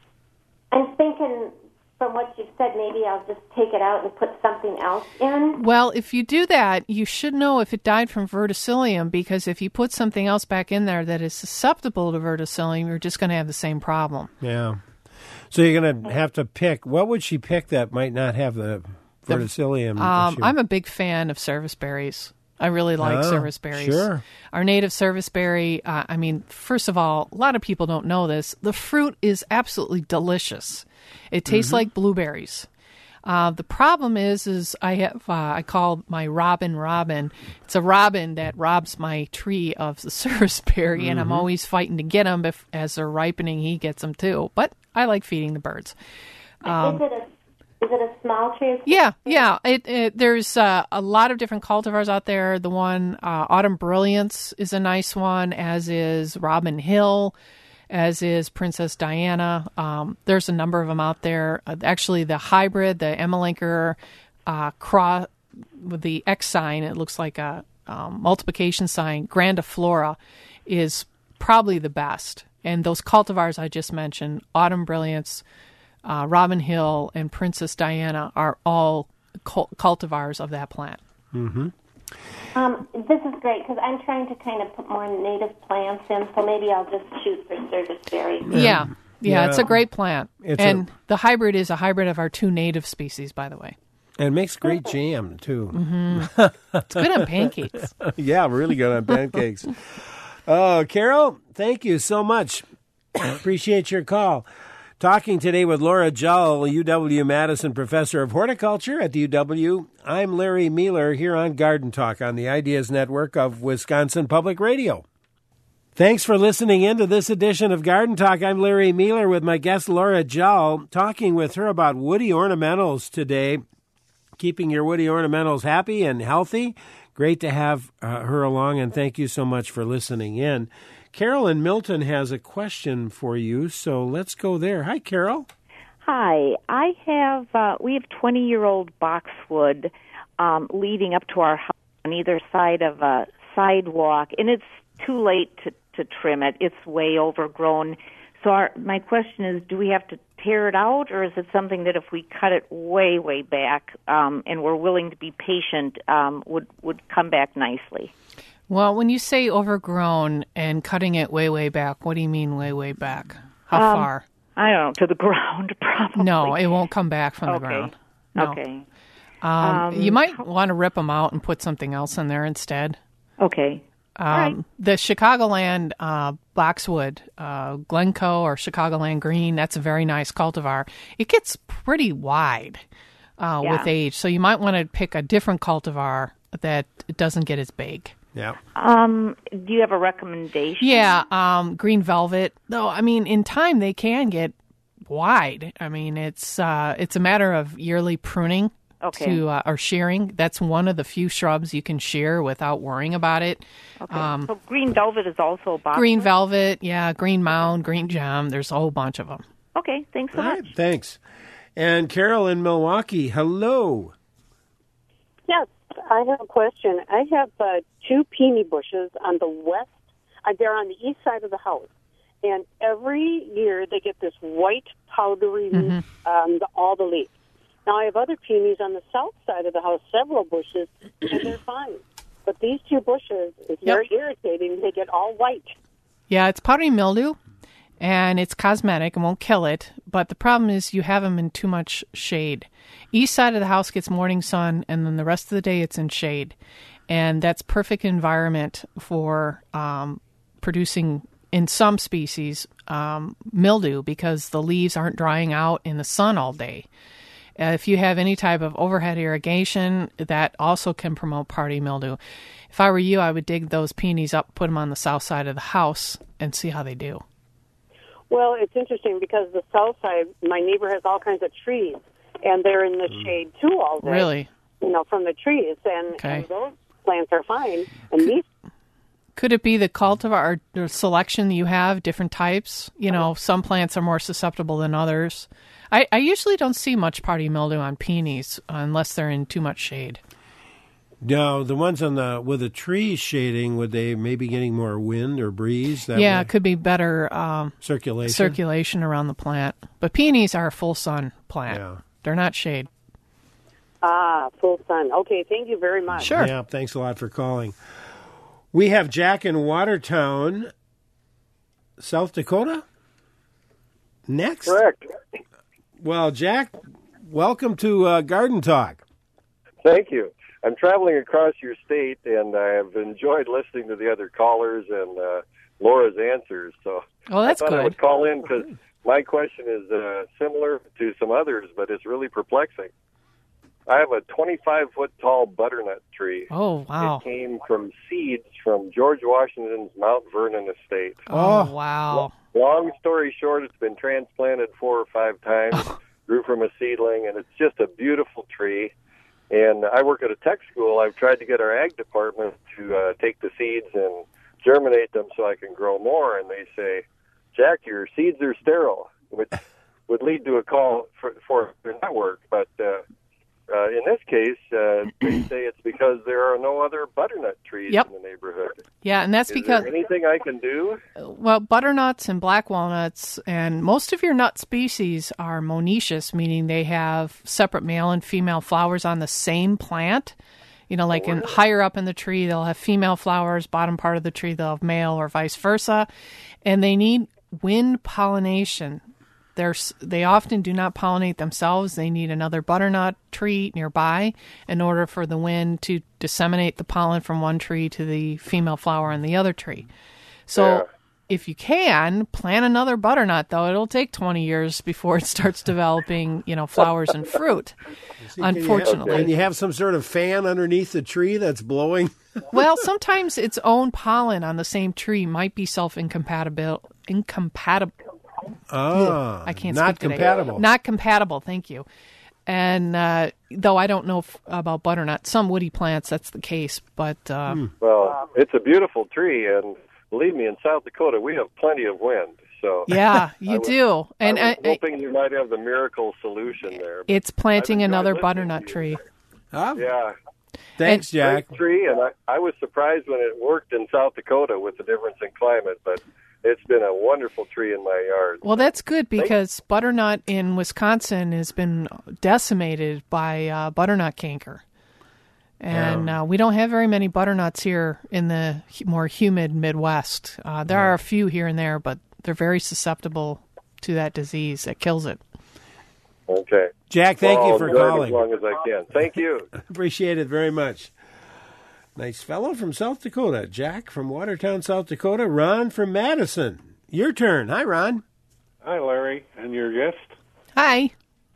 I'm thinking, from what you've said, maybe I'll just take it out and put something else in. Well, if you do that, you should know if it died from verticillium, because if you put something else back in there that is susceptible to verticillium, you're just going to have the same problem. Yeah. So you're going to have to pick. What would she pick that might not have the verticillium um, issue? I'm a big fan of service berries. I really like oh, service berries. Sure. Our native service berry, uh, I mean, first of all, a lot of people don't know this. The fruit is absolutely delicious. It tastes mm-hmm. like blueberries. Uh, the problem is, is I have uh, I call my robin robin. It's a robin that robs my tree of the service berry, mm-hmm. and I'm always fighting to get them. If, as they're ripening, he gets them too. But I like feeding the birds. Um, is it a Is it a small tree? Yeah, yeah. It, it, there's uh, a lot of different cultivars out there. The one, uh, Autumn Brilliance, is a nice one, as is Robin Hill, as is Princess Diana. Um, there's a number of them out there. Uh, actually, the hybrid, the Emmelinker uh, cross with the X sign, it looks like a um, multiplication sign, Grandiflora, is probably the best. And those cultivars I just mentioned, Autumn Brilliance, uh, Robin Hill, and Princess Diana, are all cult- cultivars of that plant. Mm-hmm. Um, this is great because I'm trying to kind of put more native plants in, so maybe I'll just shoot for service berry. Yeah. Yeah, yeah, it's a great plant. It's and a, the hybrid is a hybrid of our two native species, by the way. And it makes great jam, too. Mm-hmm. It's good on pancakes. Yeah, really good on pancakes. Oh, Carol, thank you so much. Appreciate your call. Talking today with Laura Jull, U W-Madison Professor of Horticulture at the U W. I'm Larry Mueller here on Garden Talk on the Ideas Network of Wisconsin Public Radio. Thanks for listening in to this edition of Garden Talk. I'm Larry Mueller with my guest Laura Jull, talking with her about woody ornamentals today, keeping your woody ornamentals happy and healthy. Great to have uh, her along, and thank you so much for listening in. Carol in Milton has a question for you, so let's go there. Hi, Carol. Hi. I have, uh, we have twenty-year-old boxwood um, leading up to our house on either side of a sidewalk, and it's too late to, to trim it. It's way overgrown. So our, my question is, do we have to tear it out, or is it something that if we cut it way, way back um, and we're willing to be patient, um, would, would come back nicely? Well, when you say overgrown and cutting it way, way back, what do you mean way, way back? How um, far? I don't know, to the ground, probably. No, it won't come back from okay. the ground. No. Okay. Um, Um, you might want to rip them out and put something else in there instead. Okay. Um, right. The Chicagoland uh, boxwood, uh, Glencoe or Chicagoland green, that's a very nice cultivar. It gets pretty wide uh, Yeah. with age, so you might want to pick a different cultivar that doesn't get as big. Yeah. Um, do you have a recommendation? Yeah, um, green velvet. Though, I mean, in time they can get wide. I mean, it's uh, it's a matter of yearly pruning Okay. to uh, or shearing. That's one of the few shrubs you can shear without worrying about it. Okay. Um, so green velvet is also a box. green velvet, yeah, green mound, green gem. There's a whole bunch of them. Okay, thanks so All right, much. thanks. And Carol in Milwaukee, hello. I have a question. I have uh, two peony bushes on the west. Uh, they're on the east side of the house. And every year they get this white powdery Mm-hmm. leaf on the, all the leaves. Now I have other peonies on the south side of the house, several bushes, and they're fine. But these two bushes, it's Yep. very irritating. They get all white. Yeah, it's powdery mildew, and it's cosmetic and won't kill it. But the problem is you have them in too much shade. East side of the house gets morning sun, and then the rest of the day it's in shade. And that's perfect environment for um, producing, in some species, um, mildew because the leaves aren't drying out in the sun all day. Uh, if you have any type of overhead irrigation, that also can promote powdery mildew. If I were you, I would dig those peonies up, put them on the south side of the house, and see how they do. Well, it's interesting because the south side, my neighbor has all kinds of trees, and they're in the shade too all day. Really? You know, from the trees, and, Okay. and those plants are fine. And these, Could it be the cultivar or, or selection that you have, different types? You know, some plants are more susceptible than others. I, I usually don't see much powdery mildew on peonies unless they're in too much shade. No, the ones on the with the trees shading, would they maybe getting more wind or breeze? That yeah, way? it could be better um, circulation. circulation around the plant. But peonies are a full sun plant. Yeah. They're not shade. ah, full sun. Okay, thank you very much. Sure. Yeah, thanks a lot for calling. We have Jack in Watertown, South Dakota. Next. Correct. Well, Jack, welcome to uh, Garden Talk. Thank you. I'm traveling across your state, and I have enjoyed listening to the other callers and uh, Laura's answers. So Oh, that's I thought good. I would call in because my question is uh, similar to some others, but it's really perplexing. I have a twenty-five foot tall butternut tree. Oh, wow. It came from seeds from George Washington's Mount Vernon estate. Oh, wow. Long story short, it's been transplanted four or five times, grew from a seedling, and it's just a beautiful tree. And I work at a tech school. I've tried to get our ag department to uh, take the seeds and germinate them so I can grow more. And they say, Jack, your seeds are sterile, which would lead to a call for, for their network. But uh, uh, in this case, uh, they say it's because there are no other butternut trees Yep. in the neighborhood. Yeah, and that's Is because... there anything I can do? Well, butternuts and black walnuts and most of your nut species are monoecious, meaning they have separate male and female flowers on the same plant. You know, like in, higher up in the tree, they'll have female flowers, bottom part of the tree, they'll have male or vice versa. And they need wind pollination. They're, they often do not pollinate themselves. They need another butternut tree nearby in order for the wind to disseminate the pollen from one tree to the female flower on the other tree. So Yeah. if you can, plant another butternut, though. It'll take twenty years before it starts developing, you know, flowers and fruit, See, can you have- unfortunately. Can you have some sort of fan underneath the tree that's blowing? Well, sometimes its own pollen on the same tree might be self-incompatible. Incompatible. Ah, I can't not speak today. compatible. Not compatible, thank you. And uh, though I don't know f- about butternut, some woody plants, that's the case. But uh, Hmm. Well, it's a beautiful tree, and believe me, in South Dakota, we have plenty of wind. So yeah, you I was- do. And I was uh, hoping you might have the miracle solution there. but it's planting I've enjoyed another listening butternut to you. tree. Yeah. Thanks, Jack. Great tree, and I, I was surprised when it worked in South Dakota with the difference in climate, but it's been a wonderful tree in my yard. Well, that's good because butternut in Wisconsin has been decimated by uh, butternut canker. And uh, we don't have very many butternuts here in the hu- more humid Midwest. Uh, there are a few here and there, but they're very susceptible to that disease that kills it. Okay. Jack, thank Well, you I'll for drive calling. as long as I can. Thank you. Appreciate it very much. Nice fellow from South Dakota. Jack from Watertown, South Dakota. Ron from Madison. Your turn. Hi, Ron. Hi, Larry, and your guest. Hi.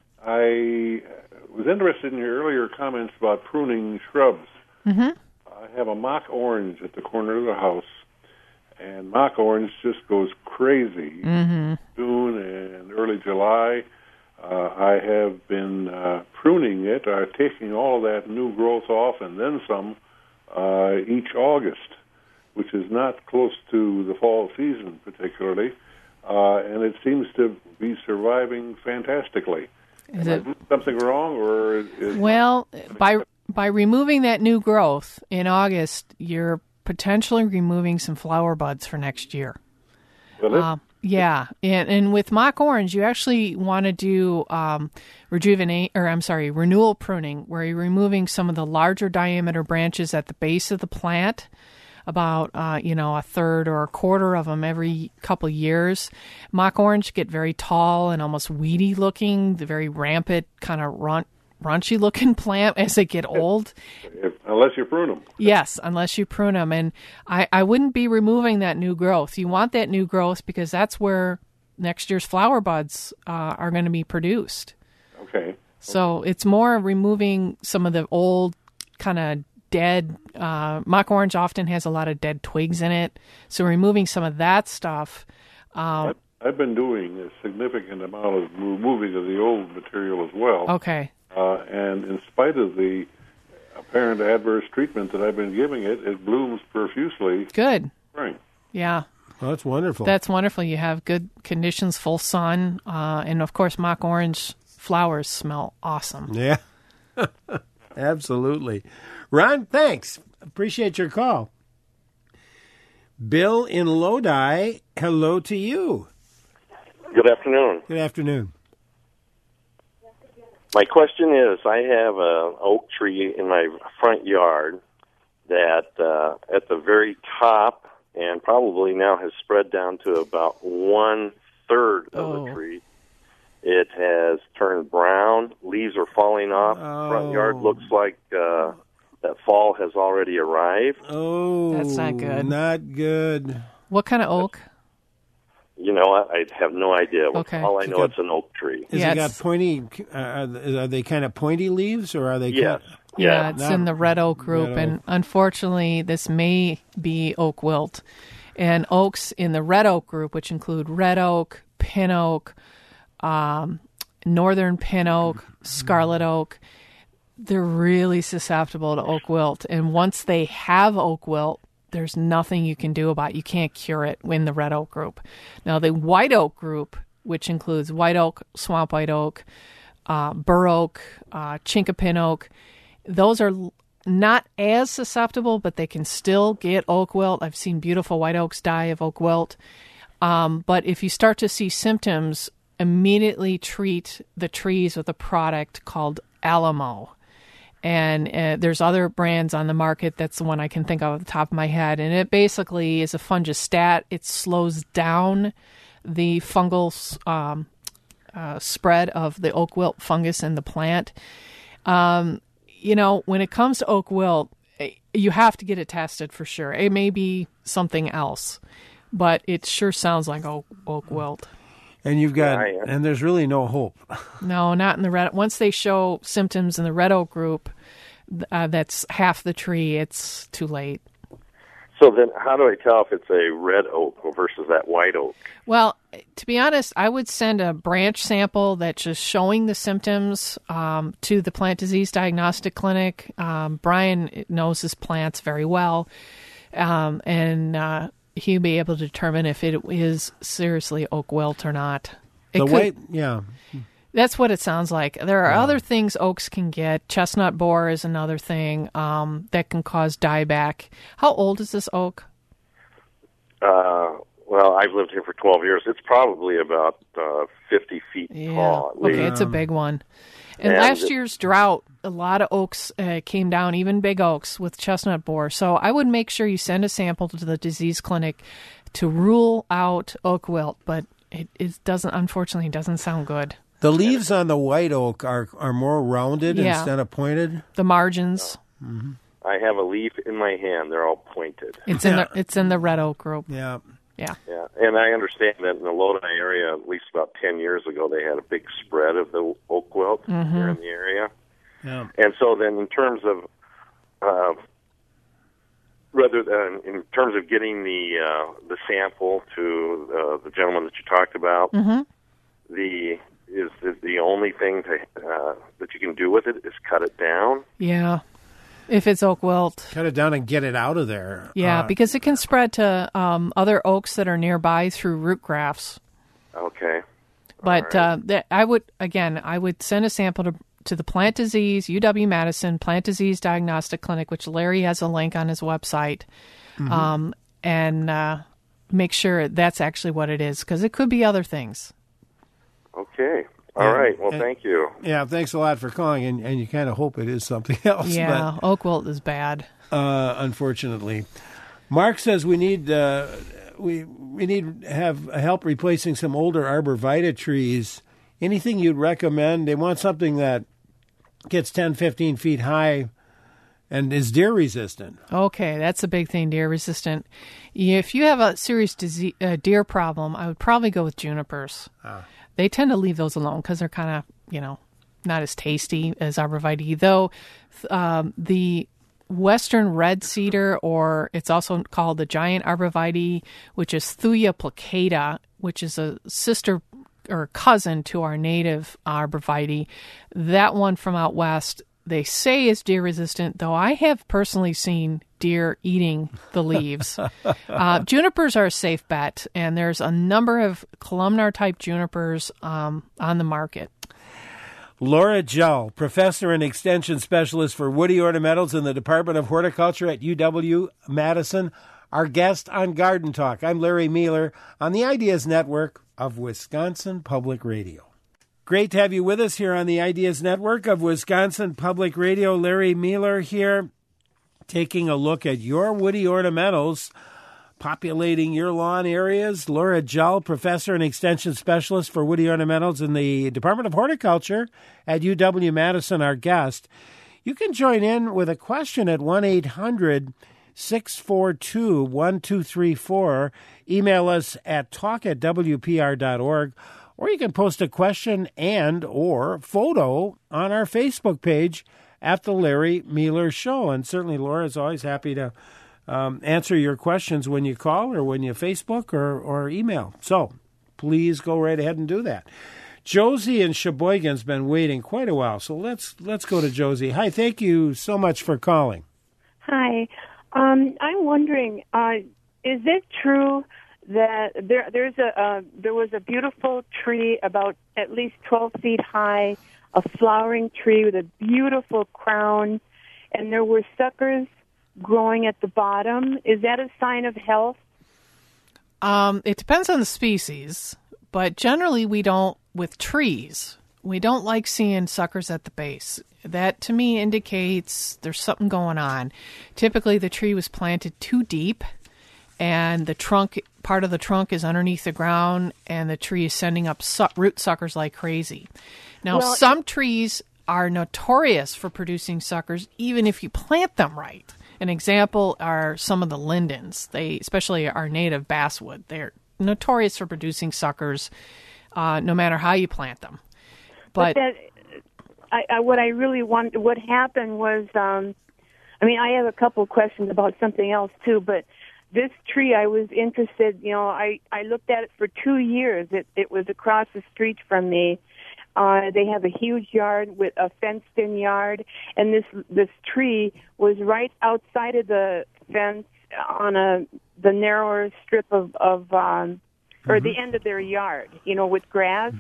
I was interested in your earlier comments about pruning shrubs. Mm-hmm. I have a mock orange at the corner of the house, and mock orange just goes crazy Mm-hmm. June and early July. Uh, I have been uh, pruning it, uh, taking all of that new growth off and then some uh, each August, which is not close to the fall season particularly, uh, and it seems to be surviving fantastically. Is Am I it- doing something wrong, or is Well, by by removing that new growth in August, you're potentially removing some flower buds for next year. Really? Uh, yeah, and and with mock orange, you actually want to do um, rejuvenate, or I'm sorry, renewal pruning, where you're removing some of the larger diameter branches at the base of the plant, about uh, you know a third or a quarter of them every couple of years. Mock orange get very tall and almost weedy looking, the very rampant kind of run. raunchy looking plant as they get old. If, unless you prune them. Yes, unless you prune them. And I, I wouldn't be removing that new growth. You want that new growth because that's where next year's flower buds uh, are going to be produced. Okay. So it's more removing some of the old kind of dead, uh, mock orange often has a lot of dead twigs in it. So removing some of that stuff. Um, I've been doing a significant amount of removing of the old material as well. Okay. Uh, and in spite of the apparent adverse treatment that I've been giving it, it blooms profusely. Good. Spring. Yeah. Well, that's wonderful. That's wonderful. You have good conditions, full sun, uh, and of course, mock orange flowers smell awesome. Yeah. Absolutely. Ron, thanks. Appreciate your call. Bill in Lodi, hello to you. Good afternoon. Good afternoon. My question is, I have an oak tree in my front yard that uh, at the very top and probably now has spread down to about one-third of Oh. the tree. It has turned brown. Leaves are falling off. Oh. Front yard looks like uh, that fall has already arrived. Oh, That's not good. Not good. What kind of oak? You know, I, I have no idea. Okay. All I know, got- it's an oak tree. Has Yeah, it got it's- pointy? Uh, are are they kind of pointy leaves, or are they? Yes. Kind Yeah, Yeah. it's Not- in the red oak group, red and oak. unfortunately, this may be oak wilt. And oaks in the red oak group, which include red oak, pin oak, um, northern pin oak, scarlet oak, they're really susceptible to oak wilt. And once they have oak wilt, there's nothing you can do about it. You can't cure it in the red oak group. Now, the white oak group, which includes white oak, swamp white oak, uh, bur oak, uh, chinkapin oak, those are l- not as susceptible, but they can still get oak wilt. I've seen beautiful white oaks die of oak wilt. Um, but if you start to see symptoms, immediately treat the trees with a product called Alamo. And uh, there's other brands on the market. That's the one I can think of off the top of my head. And it basically is a fungistat. It slows down the fungal um, uh, spread of the oak wilt fungus in the plant. Um, you know, when it comes to oak wilt, eh, you have to get it tested for sure. It may be something else, but it sure sounds like oak, oak wilt. And you've got, Yeah, I am. and there's really no hope. No, not in the red. Once they show symptoms in the red oak group, uh, that's half the tree. It's too late. So then how do I tell if it's a red oak versus that white oak? Well, to be honest, I would send a branch sample that's just showing the symptoms um, to the Plant Disease Diagnostic Clinic. Um, Brian knows his plants very well, um, and uh, he'll be able to determine if it is seriously oak wilt or not. It The could- white, yeah. That's what it sounds like. There are other things oaks can get. Chestnut borer is another thing um, that can cause dieback. How old is this oak? Uh, well, I've lived here for twelve years. It's probably about uh, fifty feet tall. At Okay, least. it's a big one. And, And last it- year's drought, a lot of oaks uh, came down, even big oaks with chestnut borer. So I would make sure you send a sample to the disease clinic to rule out oak wilt, but it, it doesn't, unfortunately, it doesn't sound good. The leaves on the white oak are, are more rounded Yeah. instead of pointed. The margins, I have a leaf in my hand. They're all pointed. it's in the it's in the red oak group. Yeah. Yeah. Yeah, and I understand that in the Lodi area, at least about ten years ago, they had a big spread of the oak wilt Mhm. here in the area. Yeah. And so then in terms of, uh, rather than in terms of getting the uh, the sample to uh, the gentleman that you talked about, Mm-hmm. the is, is the only thing to, uh, that you can do with it is cut it down. Yeah. If it's oak wilt. Cut it down and get it out of there. Yeah, Uh, because it can spread to um, other oaks that are nearby through root grafts. Okay. But uh, that I would, again, I would send a sample to to the Plant Disease, U W-Madison Plant Disease Diagnostic Clinic, which Larry has a link on his website, mm-hmm. um, and uh, make sure that's actually what it is, because it could be other things. Okay. All yeah. right. Well, and, thank you. Yeah, thanks a lot for calling, and, and you kind of hope it is something else. Yeah, but, oak wilt is bad. Uh, unfortunately. Mark says we need uh, we we need have help replacing some older arborvitae trees. Anything you'd recommend? They want something that gets ten, fifteen feet high and is deer resistant. Okay, that's a big thing, deer resistant. If you have a serious disease, uh, deer problem, I would probably go with junipers. Ah. They tend to leave those alone because they're kind of, you know, not as tasty as arborvitae, though um, the Western red cedar, or it's also called the giant arborvitae, which is Thuya plicata, which is a sister or cousin to our native arborvitae. That one from out west, they say is deer resistant, though I have personally seen deer eating the leaves. uh, junipers are a safe bet, and there's a number of columnar-type junipers um, on the market. Laura Jull, professor and extension specialist for woody ornamentals in the Department of Horticulture at U W-Madison, our guest on Garden Talk. I'm Larry Mueller on the Ideas Network of Wisconsin Public Radio. Great to have you with us here on the Ideas Network of Wisconsin Public Radio. Larry Mueller here, taking a look at your woody ornamentals populating your lawn areas. Laura Jull, professor and extension specialist for woody ornamentals in the Department of Horticulture at U W-Madison, our guest. You can join in with a question at one eight hundred six four two one two three four. Email us at talk at w p r dot org, or you can post a question and or photo on our Facebook page at The Larry Mueller Show. And certainly Laura is always happy to um, answer your questions when you call or when you Facebook or, or email. So please go right ahead and do that. Josie in Sheboygan's been waiting quite a while, so let's let's go to Josie. Hi, thank you so much for calling. Hi. Um, I'm wondering, uh, is it true that there there's a uh, there was a beautiful tree about at least twelve feet high, a flowering tree with a beautiful crown, and there were suckers growing at the bottom? Is that a sign of health? Um, it depends on the species, but generally we don't, with trees, we don't like seeing suckers at the base. That, to me, indicates there's something going on. Typically, the tree was planted too deep, and the trunk, part of the trunk is underneath the ground, and the tree is sending up su- root suckers like crazy. Now, well, some trees are notorious for producing suckers, even if you plant them right. An example are some of the lindens. They, especially our native basswood, they're notorious for producing suckers, uh, no matter how you plant them. But, but that, I, I, what I really want, what happened was, um, I mean, I have a couple of questions about something else too. But this tree, I was interested. You know, I, I looked at it for two years. It it was across the street from me. Uh, they have a huge yard with a fenced-in yard, and this this tree was right outside of the fence on a the narrower strip of of um, or mm-hmm. the end of their yard, you know, with grass.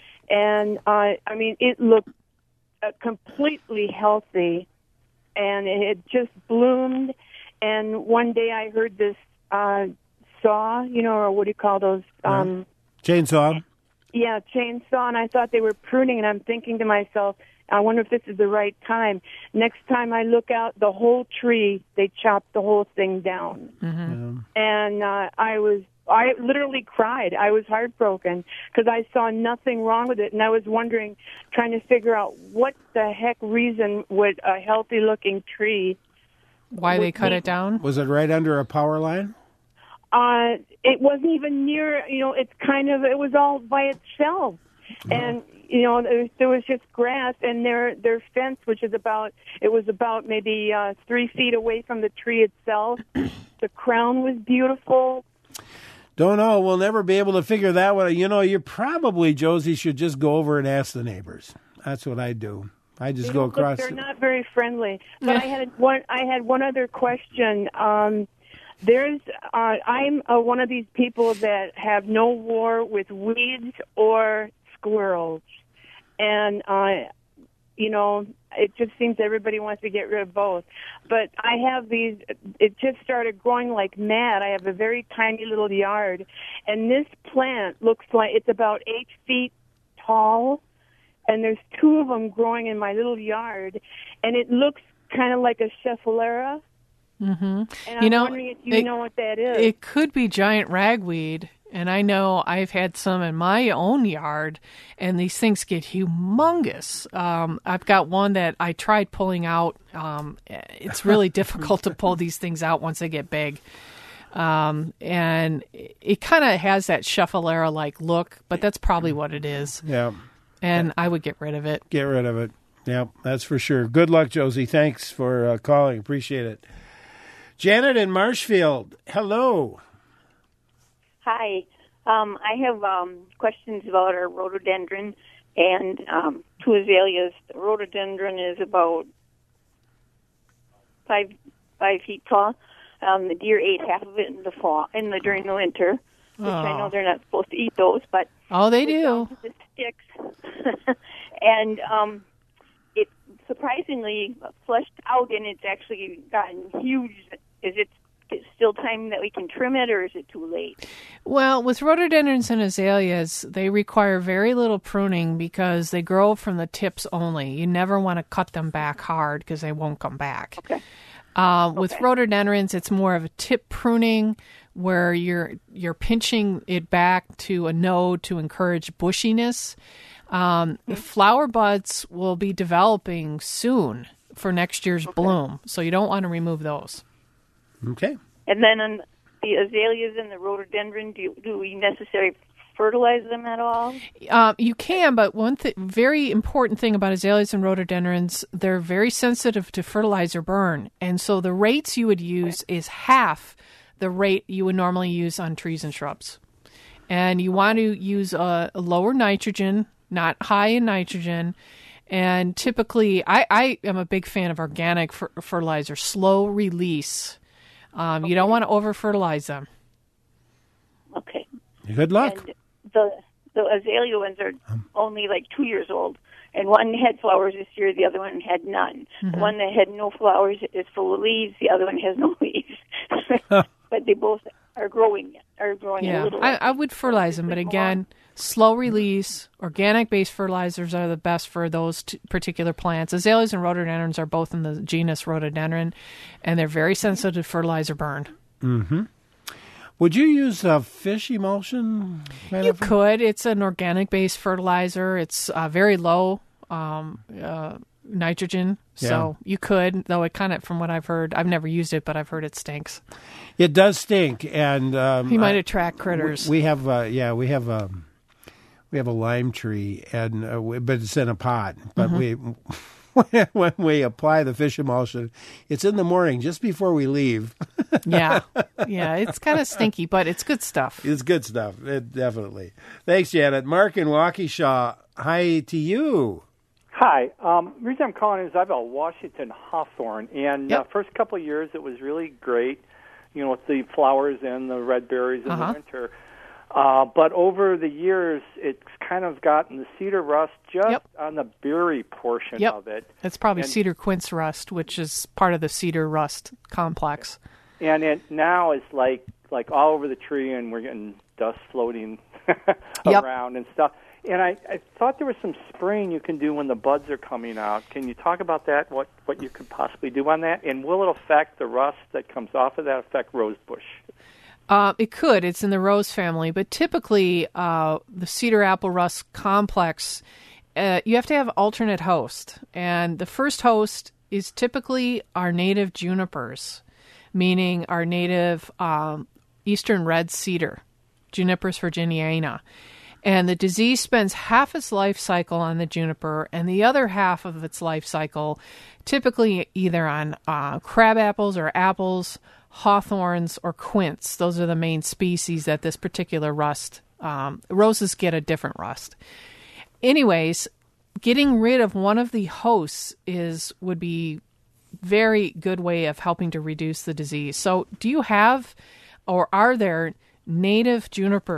And uh, I mean, it looked uh, completely healthy, and it had just bloomed. And one day I heard this uh, saw, you know, or what do you call those? Um, Chainsaw. Yeah, chainsaw, and I thought they were pruning, and I'm thinking to myself, I wonder if this is the right time. Next time I look out, the whole tree, they chopped the whole thing down. Mm-hmm. Yeah. And uh, I was, I literally cried. I was heartbroken because I saw nothing wrong with it, and I was wondering, trying to figure out what the heck reason would a healthy-looking tree... Why they cut it down? Was it right under a power line? Uh, it wasn't even near, you know, it's kind of, it was all by itself. Oh. And, you know, there, there was just grass, and their their fence, which is about, it was about maybe uh, three feet away from the tree itself. The crown was beautiful. Don't know. We'll never be able to figure that one out. You know, you probably, Josie, should just go over and ask the neighbors. That's what I do. I just they go look, across. They're not very friendly. But I had one. I had one other question. Um, there's. Uh, I'm uh, one of these people that have no war with weeds or squirrels, and uh, you know, it just seems everybody wants to get rid of both. But I have these, it just started growing like mad. I have a very tiny little yard, and this plant looks like it's about eight feet tall, and there's two of them growing in my little yard, and it looks kind of like a schefflera. Mm-hmm. And I'm you know, wondering if you it, know what that is. It could be giant ragweed. And I know I've had some in my own yard, and these things get humongous. Um, I've got one that I tried pulling out. Um, it's really difficult to pull these things out once they get big. Um, and it, it kind of has that schefflera-like look, but that's probably what it is. Yeah. And I would get rid of it. Get rid of it. Yeah, that's for sure. Good luck, Josie. Thanks for uh, calling. Appreciate it. Janet in Marshfield. Hello. Hi. Um, I have um, questions about our rhododendron and um, two azaleas. The rhododendron is about five five feet tall. Um, the deer ate half of it in the fall, in the during the winter, which I know Oh. they're not supposed to eat those, but Oh, they we're do. down to the sticks, and um, it surprisingly flushed out, and it's actually gotten huge. Is it still time that we can trim it, or is it too late? Well, with rhododendrons and azaleas, they require very little pruning because they grow from the tips only. You never want to cut them back hard because they won't come back. Okay. Uh, with rhododendrons, it's more of a tip pruning where you're you're pinching it back to a node to encourage bushiness. Um, the flower buds will be developing soon for next year's bloom, so you don't want to remove those. Okay. And then on the azaleas and the rhododendron, do, do we necessarily fertilize them at all? Uh, you can, but one th- very important thing about azaleas and rhododendrons, they're very sensitive to fertilizer burn. And so the rates you would use is half the rate you would normally use on trees and shrubs. And you want to use a, a lower nitrogen, not high in nitrogen. And typically, I, I am a big fan of organic fer- fertilizer, slow release. Um, You don't want to over-fertilize them. Okay. Good luck. And the the azalea ones are only like two years old, and one had flowers this year, the other one had none. Mhm. The one that had no flowers is full of leaves, the other one has no leaves. But they both are growing, are growing a Yeah, little. I, I would fertilize them, but again, slow release, organic-based fertilizers are the best for those t- particular plants. Azaleas and rhododendrons are both in the genus rhododendron, and they're very sensitive to fertilizer burn. Mm-hmm. Would you use a fish emulsion? kind You of- could. It's an organic-based fertilizer. It's uh, very low um, uh, nitrogen, so Yeah. you could, though it kind of, from what I've heard, I've never used it, but I've heard it stinks. It does stink, and um, You might I- attract critters. We, we have, uh, yeah, we have um, we have a lime tree, and uh, we, but it's in a pot. But Mhm. we when we apply the fish emulsion, it's in the morning just before we leave. Yeah, yeah, it's kind of stinky, but it's good stuff. It's good stuff, it, definitely. Thanks, Janet. Mark in Waukesha, hi to you. Hi. Um, the reason I'm calling is I have a Washington hawthorn, and uh, first couple of years it was really great, you know, with the flowers and the red berries in Uh-huh. the winter. Uh, but over the years, it's kind of gotten the cedar rust just on the berry portion Yep. of it. It's probably And- cedar quince rust, which is part of the cedar rust complex. And it now is like like all over the tree, and we're getting dust floating Yep. around and stuff. And I, I thought there was some spraying you can do when the buds are coming out. Can you talk about that? What what you could possibly do on that? And will it affect the rust that comes off of that? Affect rosebush? Uh, it could. It's in the rose family, but typically uh, the cedar apple rust complex, uh, you have to have alternate host, and the first host is typically our native junipers, meaning our native um, eastern red cedar, Junipers virginiana. And the disease spends half its life cycle on the juniper and the other half of its life cycle typically either on uh, crab apples or apples, hawthorns, or quince. Those are the main species that this particular rust, um, roses get a different rust. Anyways, getting rid of one of the hosts is would be very good way of helping to reduce the disease. So do you have or are there native junipers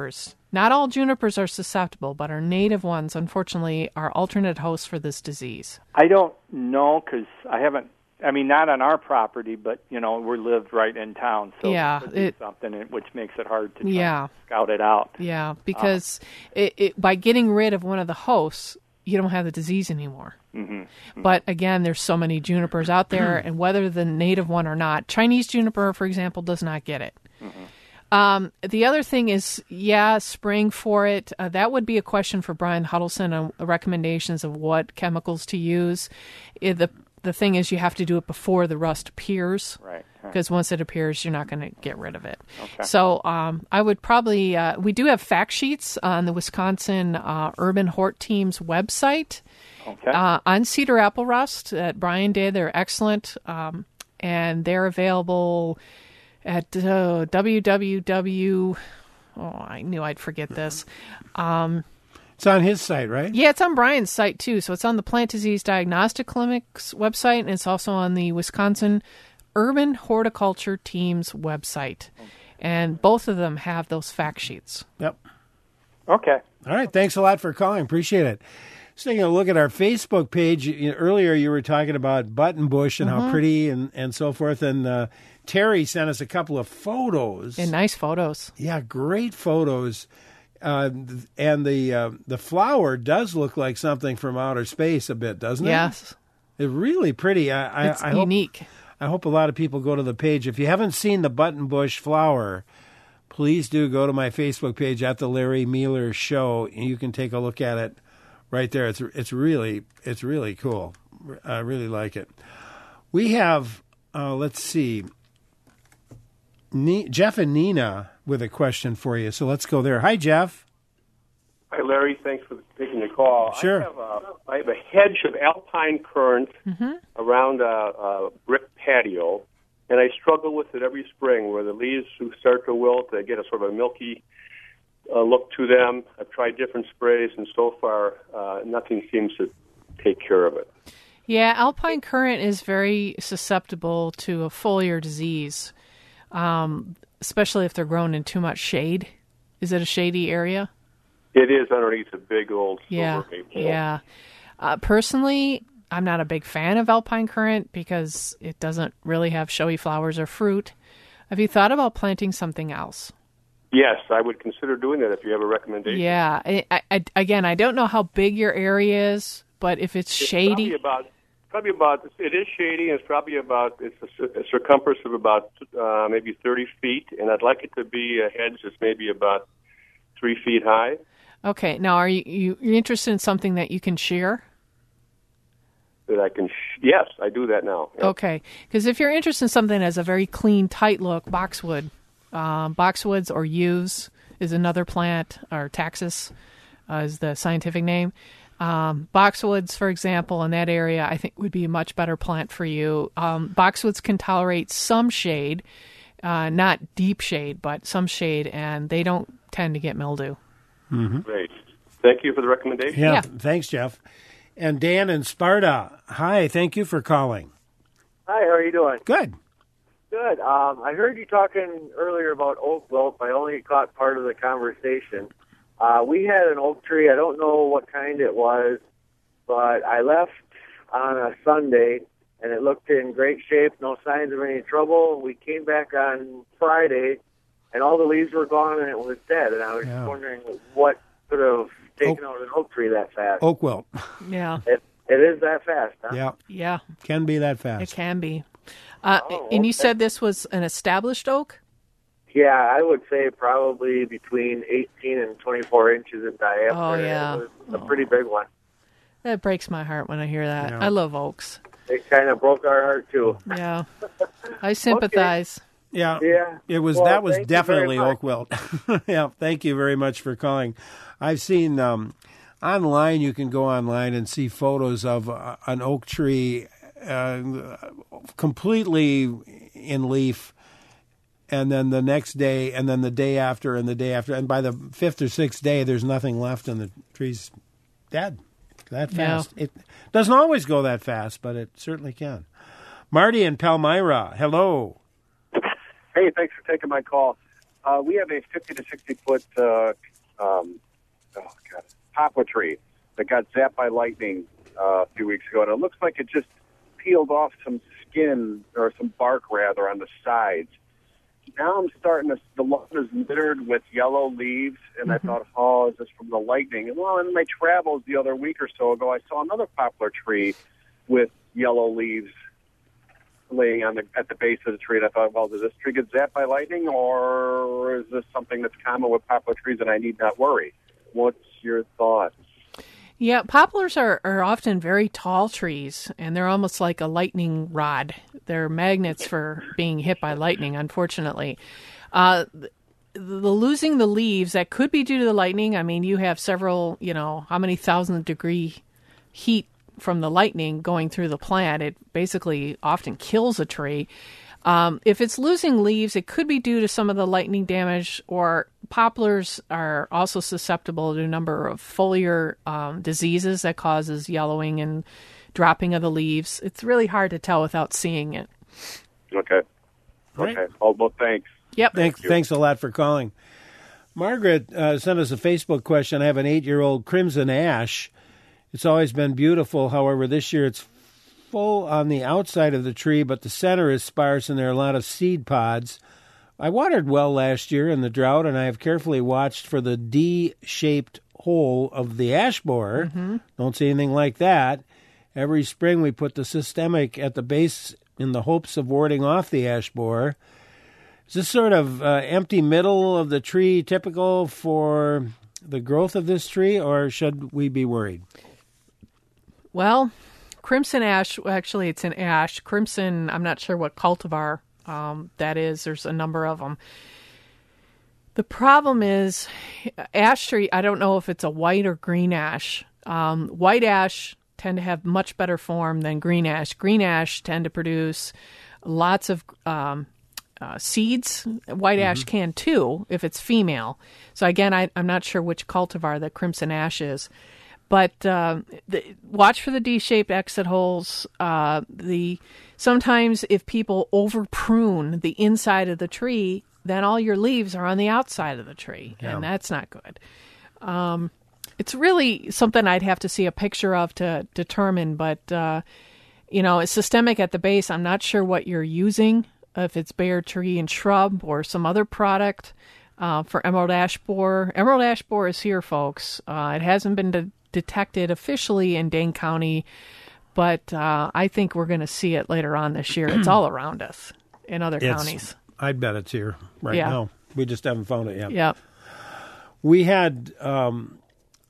Not all junipers are susceptible, but our native ones, unfortunately, are alternate hosts for this disease. I don't know because I haven't. I mean, not on our property, but you know, we lived right in town, so yeah, it could be it, something which makes it hard to try yeah. to scout it out. Yeah, because uh, it, it, by getting rid of one of the hosts, you don't have the disease anymore. Mm-hmm. Mm-hmm. But again, there's so many junipers out there, and whether the native one or not, Chinese juniper, for example, does not get it. Mm-hmm. Um, the other thing is, yeah, spraying for it. Uh, that would be a question for Brian Huddleston on recommendations of what chemicals to use. It, the The thing is, you have to do it before the rust appears. Right. Because once it appears, you're not going to get rid of it. Okay. So um, I would probably, uh, we do have fact sheets on the Wisconsin uh, Urban Hort Team's website okay. uh, on cedar apple rust that Brian did. They're excellent. Um, and they're available at uh, www. Oh, I knew I'd forget this. Um, It's on his site, right? Yeah, it's on Brian's site, too. So it's on the Plant Disease Diagnostic Clinic's website, and it's also on the Wisconsin Urban Horticulture Team's website. And both of them have those fact sheets. Yep. Okay. All right. Thanks a lot for calling. Appreciate it. Just taking a look at our Facebook page. You know, earlier, you were talking about buttonbush and Mm-hmm. how pretty and, and so forth. And uh, Terry sent us a couple of photos. And nice photos. Yeah, great photos. Uh, and the uh, the flower does look like something from outer space a bit, doesn't it? Yes. It's really pretty. I, It's I, I unique. Hope, I hope a lot of people go to the page. If you haven't seen the buttonbush flower, please do go to my Facebook page at the Larry Mueller Show, and you can take a look at it right there. It's it's really it's really cool. I really like it. We have uh, let's see, ne- Jeff and Nina with a question for you. So let's go there. Hi, Jeff. Hi, Larry. Thanks for taking the call. Sure. I have a, I have a hedge of alpine currant mm-hmm. around a, a brick patio, and I struggle with it every spring where the leaves start to wilt. They get a sort of a milky uh, look to them. I've tried different sprays, and so far uh, nothing seems to take care of it. Yeah, alpine currant is very susceptible to a foliar disease. Um especially if they're grown in too much shade. Is it a shady area? It is underneath a big old Yeah, silver maple. yeah. Uh, personally, I'm not a big fan of alpine currant because it doesn't really have showy flowers or fruit. Have you thought about planting something else? Yes, I would consider doing that if you have a recommendation. Yeah. I, I, again, I don't know how big your area is, but if it's It's shady... probably about, probably about, it is shady, and it's probably about, it's a, a circumference of about uh, maybe thirty feet, and I'd like it to be a hedge that's maybe about three feet high. Okay. Now, are you, you you're interested in something that you can shear? That I can, sh- yes, I do that now. Yep. Okay. Because if you're interested in something that has a very clean, tight look, boxwood, um, boxwoods or yews is another plant, or taxus uh, is the scientific name. Um, boxwoods, for example, in that area, I think would be a much better plant for you. Um, boxwoods can tolerate some shade, uh, not deep shade, but some shade, and they don't tend to get mildew. Mm-hmm. Great. Thank you for the recommendation. Yeah, Yeah. thanks, Jeff. And Dan in Sparta, hi, thank you for calling. Hi, how are you doing? Good. Good. Um, I heard you talking earlier about oak wilt. I only caught part of the conversation. Uh, we had an oak tree. I don't know what kind it was, but I left on a Sunday, and it looked in great shape, no signs of any trouble. We came back on Friday, and all the leaves were gone, and it was dead. And I was Yeah. wondering what could have taken out an oak tree that fast. Oak wilt. Yeah. It, it is that fast, huh? Yeah. Yeah. Can be that It fast. can be. Uh, Oh, and you okay. said this was an established oak? Yeah, I would say probably between eighteen and twenty-four inches in diameter. Oh, yeah. It was a pretty big one. That breaks my heart when I hear that. Yeah. I love oaks. It kind of broke our heart, too. Yeah. I sympathize. Yeah. Yeah. It was Well, that was thank you very definitely much. oak wilt. Yeah, thank you very much for calling. I've seen um, online. You can go online and see photos of uh, an oak tree uh, completely in leaf, and then the next day, and then the day after, and the day after, and by the fifth or sixth day, there's nothing left, and the tree's dead. That fast. Yeah. It doesn't always go that fast, but it certainly can. Marty in Palmyra, hello. Hey, thanks for taking my call. Uh, we have a fifty to sixty foot uh, um, oh god, poplar tree that got zapped by lightning uh, a few weeks ago, and it looks like it just peeled off some skin or some bark rather on the sides. Now I'm starting to, the lawn is littered with yellow leaves, and mm-hmm. I thought, oh, is this from the lightning? And well, in my travels the other week or so ago, I saw another poplar tree with yellow leaves laying on the at the base of the tree. And I thought, well, does this tree get zapped by lightning, or is this something that's common with poplar trees and I need not worry? What's your thoughts? Yeah, poplars are, are often very tall trees, and they're almost like a lightning rod. They're magnets for being hit by lightning, unfortunately. Uh, the, the losing the leaves, that could be due to the lightning. I mean, you have several, you know, how many thousand degree heat from the lightning going through the plant. It basically often kills a tree. Um, if it's losing leaves, it could be due to some of the lightning damage, or poplars are also susceptible to a number of foliar um, diseases that causes yellowing and dropping of the leaves. It's really hard to tell without seeing it. Okay. Right. Okay. Oh, well, thanks. Yep. Thanks, thanks a lot for calling. Margaret uh, sent us a Facebook question. I have an eight-year-old crimson ash. It's always been beautiful. However, this year it's full on the outside of the tree, but the center is sparse and there are a lot of seed pods. I watered well last year in the drought, and I have carefully watched for the D-shaped hole of the ash borer. Mm-hmm. Don't see anything like that. Every spring we put the systemic at the base in the hopes of warding off the ash borer. Is this sort of uh, empty middle of the tree typical for the growth of this tree, or should we be worried? Well, crimson ash, actually it's an ash. Crimson, I'm not sure what cultivar um, that is. There's a number of them. The problem is ash tree, I don't know if it's a white or green ash. Um, white ash tend to have much better form than green ash. Green ash tend to produce lots of um, uh, seeds. White mm-hmm. ash can too if it's female. So again, I, I'm not sure which cultivar the crimson ash is. But uh, the, watch for the D-shaped exit holes. Uh, the sometimes if people over prune the inside of the tree, then all your leaves are on the outside of the tree, yeah. and that's not good. Um, it's really something I'd have to see a picture of to determine. But uh, you know, it's systemic at the base. I'm not sure what you're using, if it's Bayer Tree and Shrub or some other product uh, for emerald ash borer. Emerald ash borer is here, folks. Uh, it hasn't been de- detected officially in Dane County, but uh, I think we're going to see it later on this year. It's all around us in other it's, counties. I bet it's here right yeah. now. We just haven't found it yet. Yep. We had um,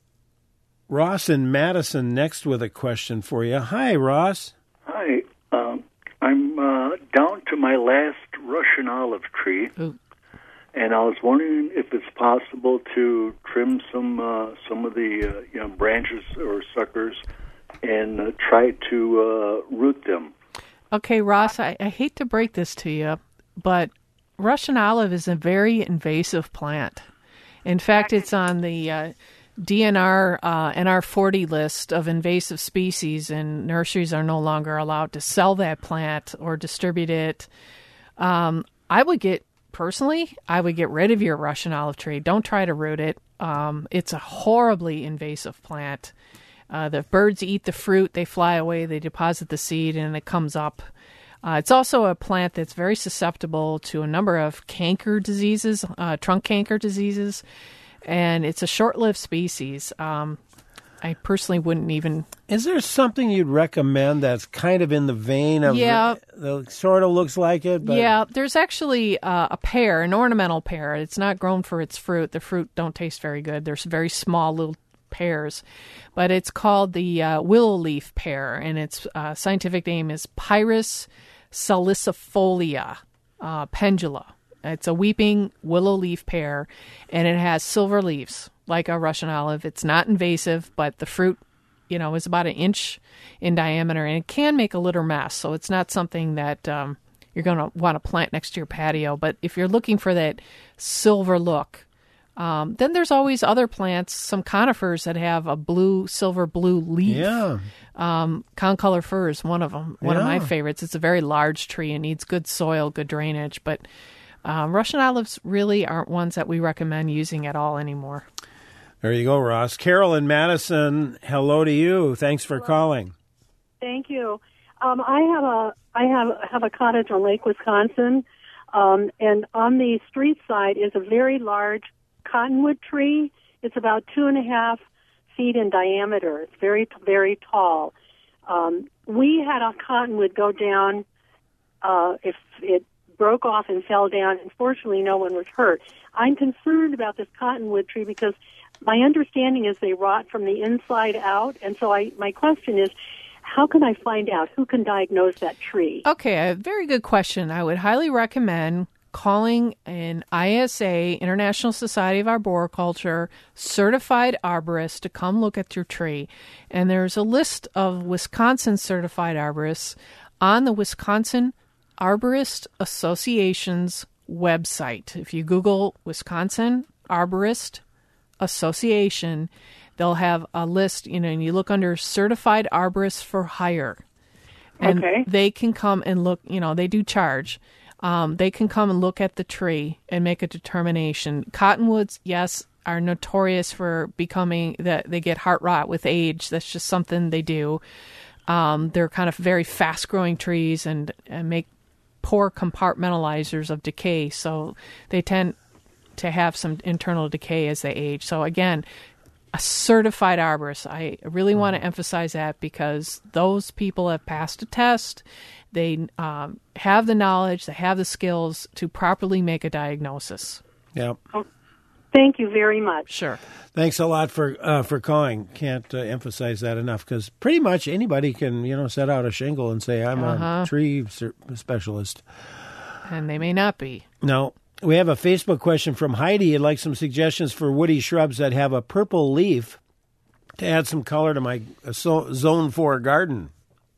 Ross in Madison next with a question for you. Hi, Ross. Hi. Um, I'm uh, down to my last Russian olive tree. Ooh. And I was wondering if it's possible to trim some uh, some of the uh, you know branches or suckers and uh, try to uh, root them. Okay, Ross, I, I hate to break this to you, but Russian olive is a very invasive plant. In fact, it's on the uh, D N R uh, N R forty list of invasive species, and nurseries are no longer allowed to sell that plant or distribute it. Um, I would get Personally, I would get rid of your Russian olive tree. Don't try to root it. Um, it's a horribly invasive plant. Uh, the birds eat the fruit, they fly away, they deposit the seed, and it comes up. Uh, it's also a plant that's very susceptible to a number of canker diseases, uh, trunk canker diseases, and it's a short-lived species. Um, I personally wouldn't even... Is there something you'd recommend that's kind of in the vein of... Yeah. The, the sort of looks like it? But... Yeah, there's actually uh, a pear, an ornamental pear. It's not grown for its fruit. The fruit don't taste very good. There's very small little pears. But it's called the uh, willow leaf pear, and its uh, scientific name is Pyrus salicifolia uh, pendula. It's a weeping willow leaf pear, and it has silver leaves, like a Russian olive. It's not invasive, but the fruit, you know, is about an inch in diameter, and it can make a litter mess. So it's not something that um, you're going to want to plant next to your patio. But if you're looking for that silver look, um, then there's always other plants, some conifers that have a blue, silver blue leaf. Yeah. Um, concolor fir is one of them, one yeah. of my favorites. It's a very large tree and needs good soil, good drainage, but... Um, Russian olives really aren't ones that we recommend using at all anymore. There you go, Ross. Carol in Madison, hello to you. Thanks for hello. calling. Thank you. Um, I have a I have have a cottage on Lake Wisconsin, um, and on the street side is a very large cottonwood tree. It's about two and a half feet in diameter. It's very very tall. Um, we had a cottonwood go down. Uh, if it broke off and fell down, unfortunately, no one was hurt. I'm concerned about this cottonwood tree because my understanding is they rot from the inside out, and so I my question is, how can I find out who can diagnose that tree? Okay, a very good question. I would highly recommend calling an I S A, International Society of Arboriculture, certified arborist to come look at your tree. And there's a list of Wisconsin certified arborists on the Wisconsin Arborist Association's website. If you Google Wisconsin Arborist Association, they'll have a list, you know, and you look under certified arborists for hire. And okay. they can come and look, you know, they do charge. Um, they can come and look at the tree and make a determination. Cottonwoods, yes, are notorious for becoming, that they get heart rot with age. That's just something they do. Um, they're kind of very fast-growing trees and, and make poor compartmentalizers of decay. So they tend to have some internal decay as they age. So again, a certified arborist. I really want to emphasize that because those people have passed a test. They um, have the knowledge, they have the skills to properly make a diagnosis. Yeah. Oh, thank you very much. Sure. Thanks a lot for uh, for calling. Can't uh, emphasize that enough because pretty much anybody can, you know, set out a shingle and say, I'm Uh-huh. a tree specialist. And they may not be. No. We have a Facebook question from Heidi. I'd like some suggestions for woody shrubs that have a purple leaf to add some color to my uh, so, Zone four garden.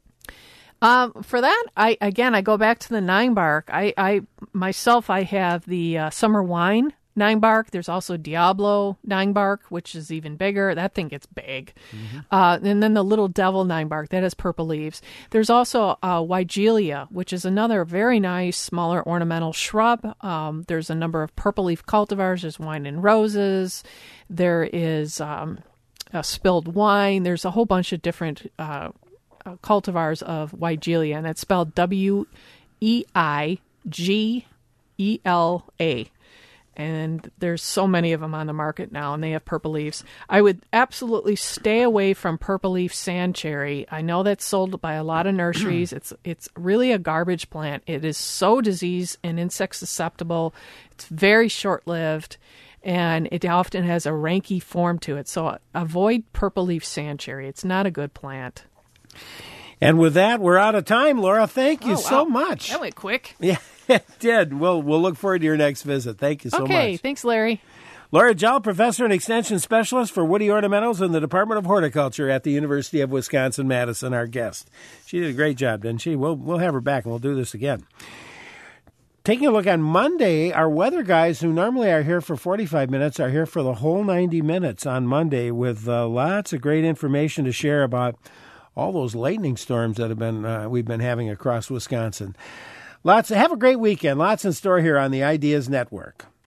Um, for that, I again, I go back to the nine bark. I, I myself, I have the uh, summer wine nine bark. There's also Diablo nine bark, which is even bigger. That thing gets big. Mm-hmm. Uh, and then the little devil nine bark that has purple leaves. There's also uh, Weigelia, which is another very nice smaller ornamental shrub. Um, there's a number of purple leaf cultivars. There's wine and roses. There is um, a spilled wine. There's a whole bunch of different uh, uh, cultivars of Weigelia, and it's spelled W E I G E L A. And there's so many of them on the market now, and they have purple leaves. I would absolutely stay away from purple leaf sand cherry. I know that's sold by a lot of nurseries. it's it's really a garbage plant. It is so disease and insect susceptible. It's very short-lived, and it often has a ranky form to it. So avoid purple leaf sand cherry. It's not a good plant. And with that, we're out of time, Laura. Thank you Oh, so wow. much. That went quick. Yeah, it did. We'll, we'll look forward to your next visit. Thank you so okay, much. thanks, Larry. Laura Jell, Professor and Extension Specialist for Woody Ornamentals in the Department of Horticulture at the University of Wisconsin-Madison, our guest. She did a great job, didn't she? We'll, we'll have her back, and we'll do this again. Taking a look on Monday, our weather guys, who normally are here for forty-five minutes, are here for the whole ninety minutes on Monday with uh, lots of great information to share about all those lightning storms that have been uh, we've been having across Wisconsin. Lots. Have a great weekend. Lots in store here on the Ideas Network.